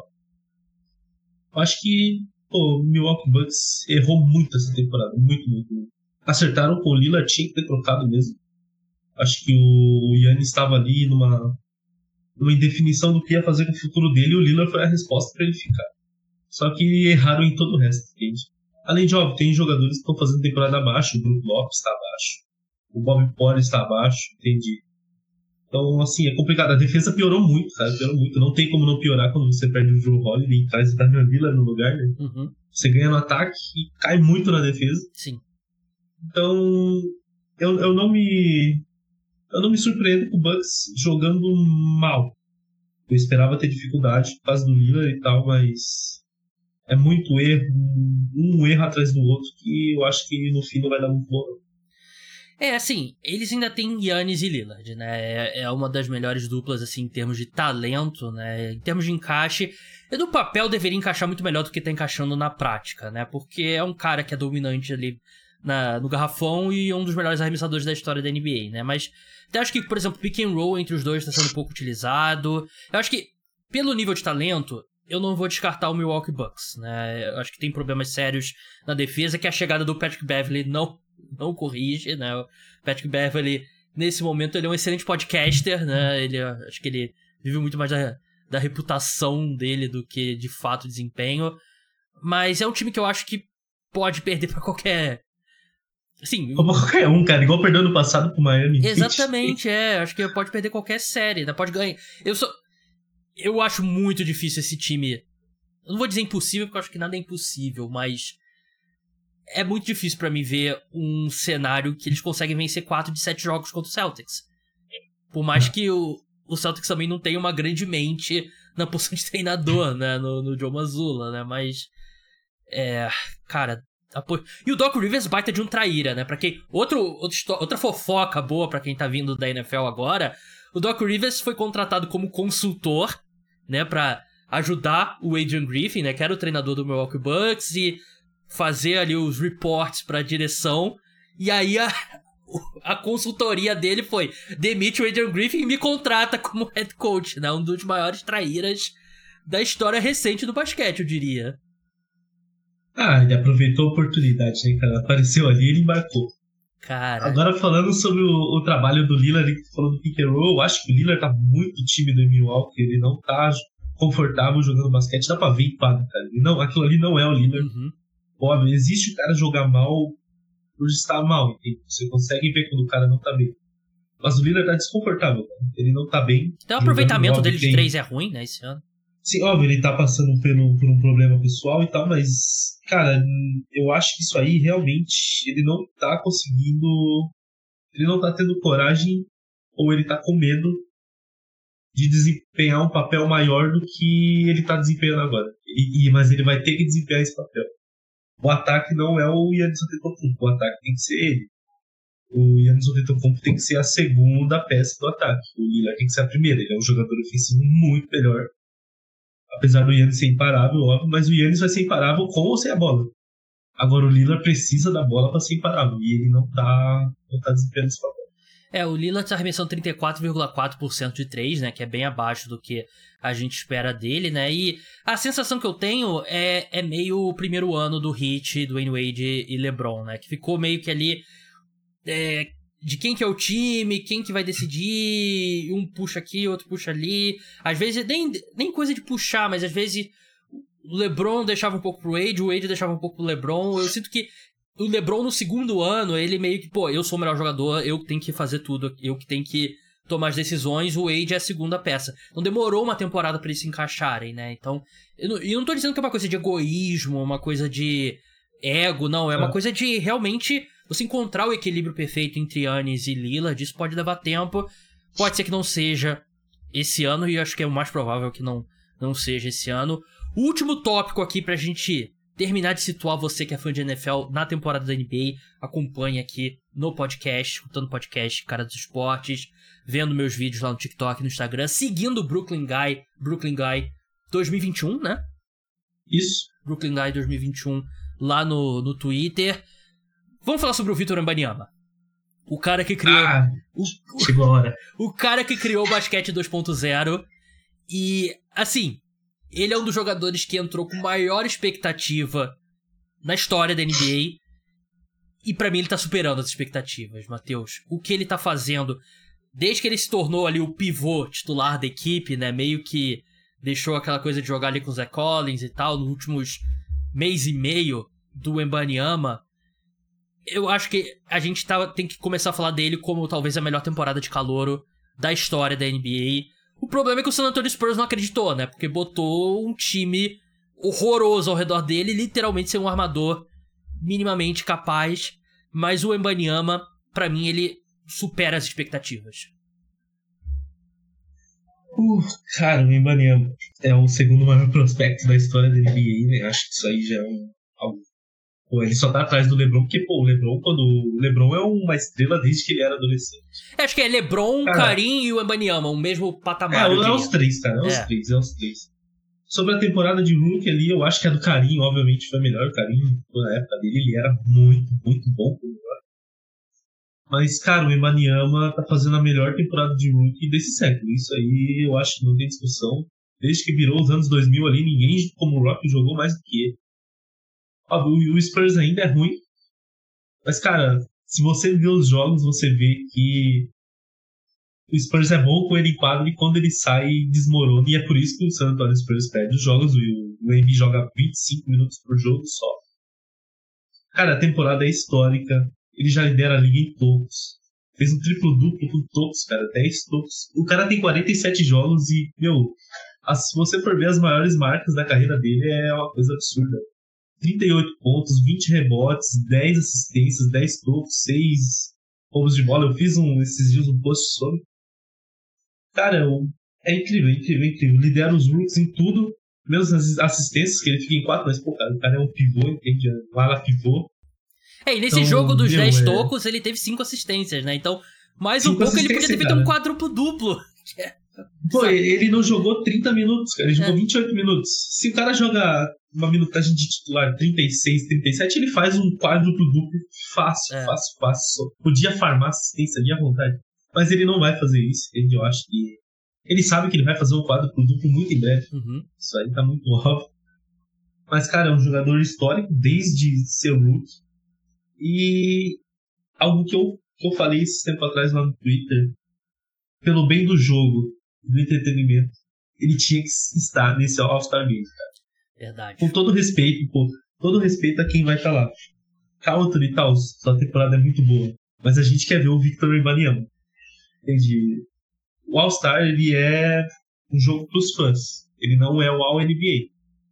Eu acho que o Milwaukee Bucks errou muito essa temporada, muito. Acertaram com o Lillard, tinha que ter trocado mesmo. Acho que o Giannis estava ali numa indefinição do que ia fazer com o futuro dele, e o Lillard foi a resposta para ele ficar. Só que erraram em todo o resto, entende? Além de, óbvio, tem jogadores que estão fazendo temporada abaixo, o Brook Lopes está abaixo, o Bobby Portis está abaixo, entende? Então, assim, é complicado. A defesa piorou muito, cara, piorou muito. Não tem como não piorar quando você perde o Drew Holiday e traz o Damian Lillard no lugar, né? Você ganha no ataque e cai muito na defesa. Sim. Então, eu não me surpreendo com o Bucks jogando mal. Eu esperava ter dificuldade por causa do Lillard e tal, mas é muito erro, um erro atrás do outro, que eu acho que no fim não vai dar muito bom. Assim, eles ainda têm Giannis e Lillard, né? É uma das melhores duplas, assim, em termos de talento, né? Em termos de encaixe. E no papel deveria encaixar muito melhor do que tá encaixando na prática, né? Porque é um cara que é dominante ali no garrafão e um dos melhores arremessadores da história da NBA, né? Mas eu acho que, por exemplo, pick and roll entre os dois está sendo pouco utilizado. Eu acho que, pelo nível de talento, eu não vou descartar o Milwaukee Bucks, né? Eu acho que tem problemas sérios na defesa, que a chegada do Patrick Beverley não corrige, né? O Patrick Beverley, nesse momento, ele é um excelente podcaster, né? Acho que ele vive muito mais da reputação dele do que, de fato, desempenho. Mas é um time que eu acho que pode perder pra qualquer... Assim, como qualquer um, cara, igual perdeu no passado pro Miami. Exatamente, acho que pode perder qualquer série, né? Pode ganhar. Eu acho muito difícil esse time. Eu não vou dizer impossível, porque eu acho que nada é impossível, mas é muito difícil pra mim ver um cenário que eles conseguem vencer 4 de 7 jogos contra o Celtics. Por mais que o Celtics também não tenha uma grande mente na posição de treinador, né? No Joe Mazzulla, né? Mas cara... E o Doc Rivers baita de um traíra, né? Pra quem... Outra fofoca boa pra quem tá vindo da NFL agora. O Doc Rivers foi contratado como consultor, né, pra ajudar o Adrian Griffin, né, que era o treinador do Milwaukee Bucks, e fazer ali os reports pra direção. E aí a consultoria dele foi: demite o Adrian Griffin e me contrata como head coach, né, um dos maiores traíras da história recente do basquete, eu diria. Ele aproveitou a oportunidade, né, cara? Apareceu ali e ele embarcou. Cara. Agora, falando sobre o trabalho do Lillard, falando do pick and roll, eu acho que o Lillard tá muito tímido em Milwaukee, ele não tá confortável jogando basquete, dá pra ver em quadro, cara. Não, aquilo ali não é o Lillard. Óbvio, existe o cara jogar mal por estar mal, entende? Você consegue ver quando o cara não tá bem. Mas o Lillard tá desconfortável, cara. Ele não tá bem. Até o aproveitamento dele de 3 é ruim, né, esse ano. Sim, óbvio, ele tá passando por um problema pessoal e tal, mas, cara, eu acho que isso aí realmente ele não tá conseguindo. Ele não tá tendo coragem, ou ele tá com medo de desempenhar um papel maior do que ele tá desempenhando agora. Mas ele vai ter que desempenhar esse papel. O ataque não é o Giannis Antetokounmpo, o ataque tem que ser ele. O Giannis Antetokounmpo tem que ser a segunda peça do ataque. O Lillard tem que ser a primeira. Ele é um jogador ofensivo muito melhor. Apesar do Giannis ser imparável, óbvio, mas o Giannis vai ser imparável com ou sem a bola. Agora o Lillard precisa da bola para ser imparável e ele não tá desempenhando esse papel. O Lillard tá arremessando 34,4% de 3, né, que é bem abaixo do que a gente espera dele, né, e a sensação que eu tenho é meio o primeiro ano do Heat, Dwayne Wade e LeBron, né, que ficou meio que ali de quem que é o time, quem que vai decidir, um puxa aqui, outro puxa ali. Às vezes, nem coisa de puxar, mas às vezes o LeBron deixava um pouco pro Wade, o Wade deixava um pouco pro LeBron. Eu sinto que o LeBron no segundo ano, ele meio que, eu sou o melhor jogador, eu que tenho que fazer tudo, eu que tenho que tomar as decisões, o Wade é a segunda peça. Então demorou uma temporada pra eles se encaixarem, né? Então, eu não tô dizendo que é uma coisa de egoísmo, uma coisa de ego, não. É uma coisa de realmente você encontrar o equilíbrio perfeito entre Giannis e Lillard. Isso pode levar tempo. Pode ser que não seja esse ano, e acho que é o mais provável que não seja esse ano. O último tópico aqui pra gente terminar de situar você que é fã de NFL na temporada da NBA. Acompanhe aqui no podcast, escutando o podcast Cara dos Esportes, vendo meus vídeos lá no TikTok, no Instagram, seguindo o Brooklyn Guy 2021, né? Isso. Brooklyn Guy 2021 lá no Twitter. Vamos falar sobre o Victor Wembanyama. O cara que criou... chegou a hora. O cara que criou o basquete 2.0. E, assim, ele é um dos jogadores que entrou com maior expectativa na história da NBA. E pra mim ele tá superando as expectativas, Matheus. O que ele tá fazendo, desde que ele se tornou ali o pivô titular da equipe, né? Meio que deixou aquela coisa de jogar ali com o Zach Collins e tal, nos últimos mês e meio do Wembanyama. Eu acho que a gente tem que começar a falar dele como talvez a melhor temporada de calouro da história da NBA. O problema é que o San Antonio Spurs não acreditou, né? Porque botou um time horroroso ao redor dele, literalmente sem um armador minimamente capaz. Mas o Wembanyama, pra mim, ele supera as expectativas. Cara, o Wembanyama é o segundo maior prospecto da história da NBA, né? Acho que isso aí já é algo. Ele só tá atrás do LeBron, porque, o LeBron é uma estrela desde que ele era adolescente. Acho que é LeBron, Karim e o Wembanyama, o mesmo patamar. É os três, cara, é os três. Sobre a temporada de rookie ali, eu acho que a do Karim, obviamente, foi melhor. O Karim, na época dele, ele era muito, muito bom. Mas, cara, o Wembanyama tá fazendo a melhor temporada de rookie desse século. Isso aí, eu acho que não tem discussão. Desde que virou os anos 2000 ali, ninguém como o Rock jogou mais do que ele. O Spurs ainda é ruim, mas, cara, se você vê os jogos, você vê que o Spurs é bom com ele em quadro e quando ele sai, desmorona. E é por isso que o San Antonio Spurs perde os jogos. O Embiid joga 25 minutos por jogo só. Cara, a temporada é histórica. Ele já lidera a liga em tocos. Fez um triplo-duplo com tocos, cara. 10 tocos. O cara tem 47 jogos e, se você for ver as maiores marcas da carreira dele, é uma coisa absurda. 38 pontos, 20 rebotes, 10 assistências, 10 tocos, 6 roubos de bola. Eu fiz esses dias um post sobre. Cara, é incrível. Lidera os rookies em tudo, mesmo as assistências, que ele fica em 4, mas, cara, o cara é um pivô, entende? Vai lá, pivô. E nesse jogo dos 10 tocos, ele teve 5 assistências, né? Então, Mais um pouco ele podia ter feito um quádruplo-duplo. Pô, ele não jogou 30 minutos, cara. Ele jogou 28 minutos. Se o cara joga uma minutagem de titular 36, 37, ele faz um quádruplo-duplo fácil. Podia farmar assistência ali à vontade. Mas ele não vai fazer isso, entende? Eu acho que ele sabe que ele vai fazer um quádruplo-duplo muito em breve. Isso aí tá muito óbvio. Mas, cara, é um jogador histórico desde seu rookie. E algo que eu falei esse tempo atrás lá no Twitter, pelo bem do jogo, do entretenimento, ele tinha que estar nesse All-Star Game, cara. Verdade. Com todo respeito, todo respeito a quem vai estar lá. Carl Anthony Towns, sua temporada é muito boa, mas a gente quer ver o Victor Wembanyama. Entendi. O All-Star, ele é um jogo pros fãs. Ele não é o All-NBA.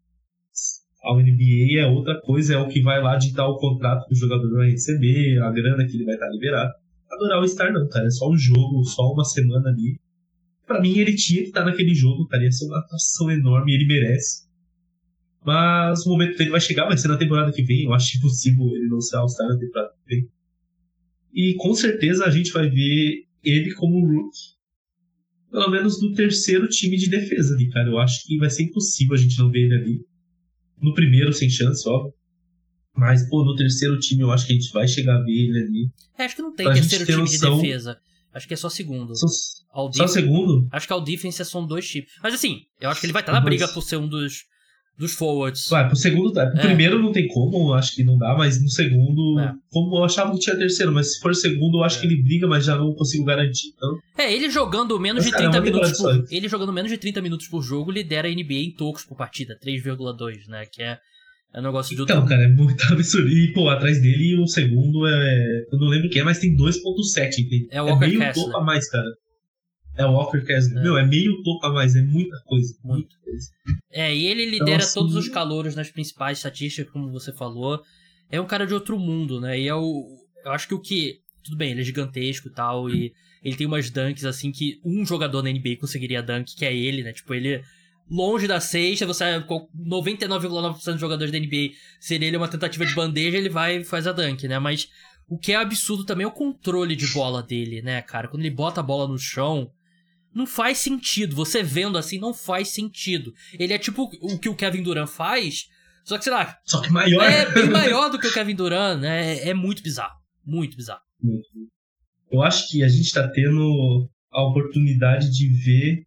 All-NBA é outra coisa, é o que vai lá ditar o contrato que o jogador vai receber, a grana que ele vai estar liberado. Agora, o All-Star não, cara. É só um jogo, só uma semana ali. Pra mim, ele tinha que estar naquele jogo, cara. Ia ser uma atuação enorme, ele merece. Mas o momento dele vai chegar, vai ser na temporada que vem. Eu acho impossível ele não ser All-Star na temporada que vem. E com certeza a gente vai ver ele como rookie, pelo menos no terceiro time de defesa ali, cara. Eu acho que vai ser impossível a gente não ver ele ali. No primeiro, sem chance, óbvio. Mas, pô, no terceiro time eu acho que a gente vai chegar a ver ele ali. Acho que não tem terceiro time de defesa. Acho que é só segundo. Só segundo? Acho que a All Defense são 2 times. Mas assim, eu acho que ele vai estar na briga por ser um dos forwards. Vai, pro segundo dá. Pro primeiro não tem como, eu acho que não dá, mas no segundo, como eu achava que tinha terceiro, mas se for segundo eu acho que ele briga, mas já não consigo garantir. Então... ele jogando menos de 30 minutos ele jogando menos de 30 minutos por jogo, lidera a NBA em tocos por partida, 3,2, né, que é um negócio de Então, cara, é muito absurdo. E, pô, atrás dele o segundo eu não lembro quem é, mas tem 2.7, entende? É o Walker meio Kessler. topo a mais, cara. É o Walker Kessler. Meu, é meio topo a mais, é muita coisa. Muita coisa. E ele lidera então, assim, todos os calouros nas principais estatísticas, como você falou. É um cara de outro mundo, né? E eu acho que tudo bem, ele é gigantesco e tal, e ele tem umas dunks, assim, que um jogador na NBA conseguiria dunk, que é ele, né? Tipo, ele... longe da cesta, você 99,9% dos jogadores da NBA, seria ele uma tentativa de bandeja, ele vai e faz a dunk, né? Mas o que é absurdo também é o controle de bola dele, né, cara? Quando ele bota a bola no chão, não faz sentido. Você vendo assim, não faz sentido. Ele é tipo o que o Kevin Durant faz, só que, sei lá... Só que maior. É bem maior do que o Kevin Durant, né? É muito bizarro. Muito bizarro. Eu acho que a gente tá tendo a oportunidade de ver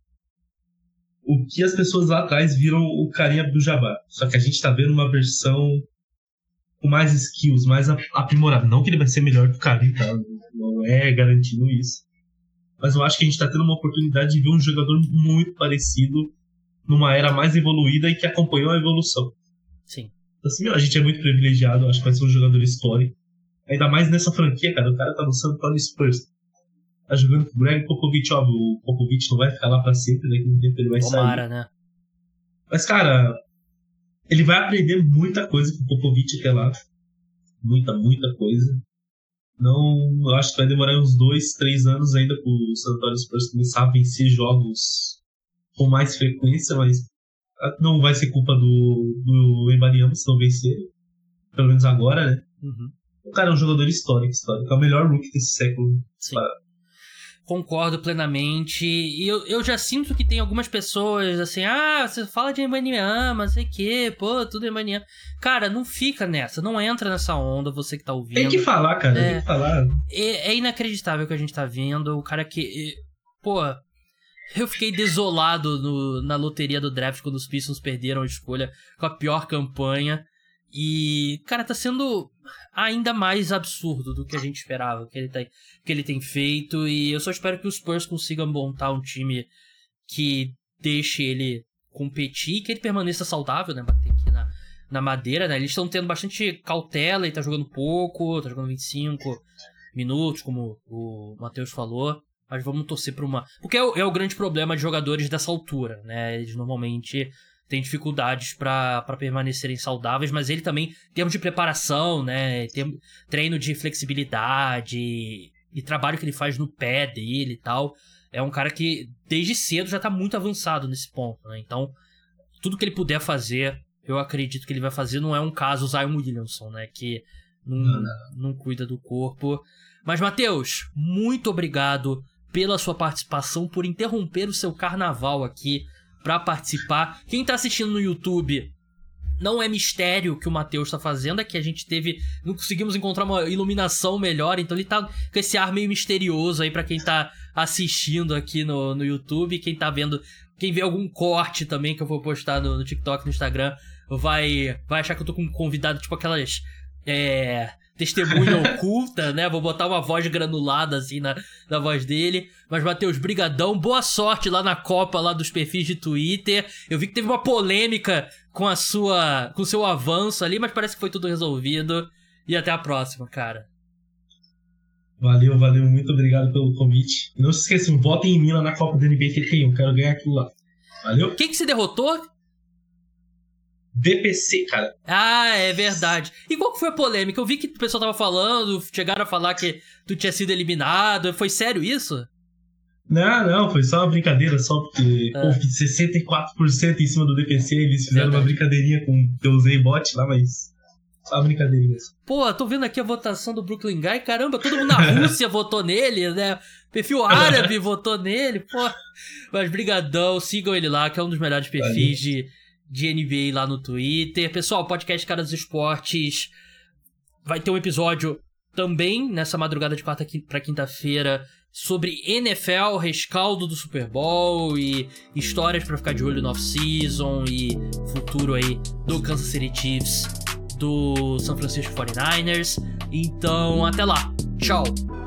o que as pessoas lá atrás viram o Kareem Abdul-Jabbar. Só que a gente tá vendo uma versão com mais skills, mais aprimorada. Não que ele vai ser melhor que o Kareem, tá? Não é garantindo isso. Mas eu acho que a gente tá tendo uma oportunidade de ver um jogador muito parecido numa era mais evoluída e que acompanhou a evolução. Sim. Assim, a gente é muito privilegiado, acho que vai ser um jogador histórico. Ainda mais nessa franquia, cara. O cara tá no San Antonio Spurs. Tá jogando com o Greg Popovich, óbvio. O Popovich não vai ficar lá pra sempre, daqui a um tempo ele vai Tomara, sair. Né? Mas, cara, ele vai aprender muita coisa com o Popovich até lá. Muita, muita coisa. Não, eu acho que vai demorar uns 2, 3 anos ainda pro San Antonio Spurs começar a vencer jogos com mais frequência, mas não vai ser culpa do Wembanyama se não vencer. Pelo menos agora, né? O cara é um jogador histórico. É o melhor rookie desse século. Sim. Concordo plenamente. E eu já sinto que tem algumas pessoas assim, você fala de Wembanyama, sei o que, pô, tudo Wembanyama. Cara, não fica nessa, não entra nessa onda, você que tá ouvindo. Tem que falar, cara, tem que falar. É inacreditável o que a gente tá vendo. O cara que... Pô, eu fiquei desolado na loteria do draft quando os Pistons perderam a escolha com a pior campanha. E, cara, tá sendo ainda mais absurdo do que a gente esperava, que ele tem feito. E eu só espero que os Spurs consigam montar um time que deixe ele competir e que ele permaneça saudável, né? Bater aqui na madeira, né? Eles estão tendo bastante cautela e tá jogando pouco, tá jogando 25 minutos, como o Matheus falou. Mas vamos torcer pra uma... Porque é o grande problema de jogadores dessa altura, né? Eles normalmente... tem dificuldades para permanecerem saudáveis, mas ele também, em termos de preparação, né, treino de flexibilidade e trabalho que ele faz no pé dele e tal, é um cara que desde cedo já tá muito avançado nesse ponto, né? Então, tudo que ele puder fazer, eu acredito que ele vai fazer. Não é um caso Zion Williamson, né, que não cuida do corpo. Mas, Matheus, muito obrigado pela sua participação, por interromper o seu carnaval aqui pra participar. Quem tá assistindo no YouTube, não é mistério o que o Matheus tá fazendo, é que a gente não conseguimos encontrar uma iluminação melhor, então ele tá com esse ar meio misterioso aí pra quem tá assistindo aqui no YouTube. Quem tá vendo, quem vê algum corte também que eu vou postar no TikTok, no Instagram, vai achar que eu tô com um convidado, tipo aquelas testemunha oculta, né? Vou botar uma voz granulada assim na voz dele. Mas, Matheus, brigadão, boa sorte lá na Copa, lá dos perfis de Twitter. Eu vi que teve uma polêmica com o seu avanço ali, mas parece que foi tudo resolvido. E até a próxima, cara. Valeu, muito obrigado pelo convite. E não se esqueçam, votem em mim lá na Copa do NBA que tem, eu quero ganhar aquilo lá. Valeu? Quem que se derrotou? DPC, cara. Ah, é verdade. E qual que foi a polêmica? Eu vi que o pessoal tava falando, chegaram a falar que tu tinha sido eliminado. Foi sério isso? Não, foi só uma brincadeira, só porque fiz 64% em cima do DPC, eles fizeram uma brincadeirinha com que eu usei bot lá, mas só uma brincadeira mesmo. Pô, tô vendo aqui a votação do Brooklyn Guy, caramba, todo mundo na Rússia votou nele, né? Perfil árabe votou nele, pô. Mas brigadão, sigam ele lá, que é um dos melhores perfis de NBA lá no Twitter. Pessoal, podcast Cara dos Esportes vai ter um episódio também nessa madrugada de quarta pra quinta-feira sobre NFL, rescaldo do Super Bowl e histórias pra ficar de olho no off-season e futuro aí do Kansas City Chiefs, do San Francisco 49ers. Então, até lá. Tchau.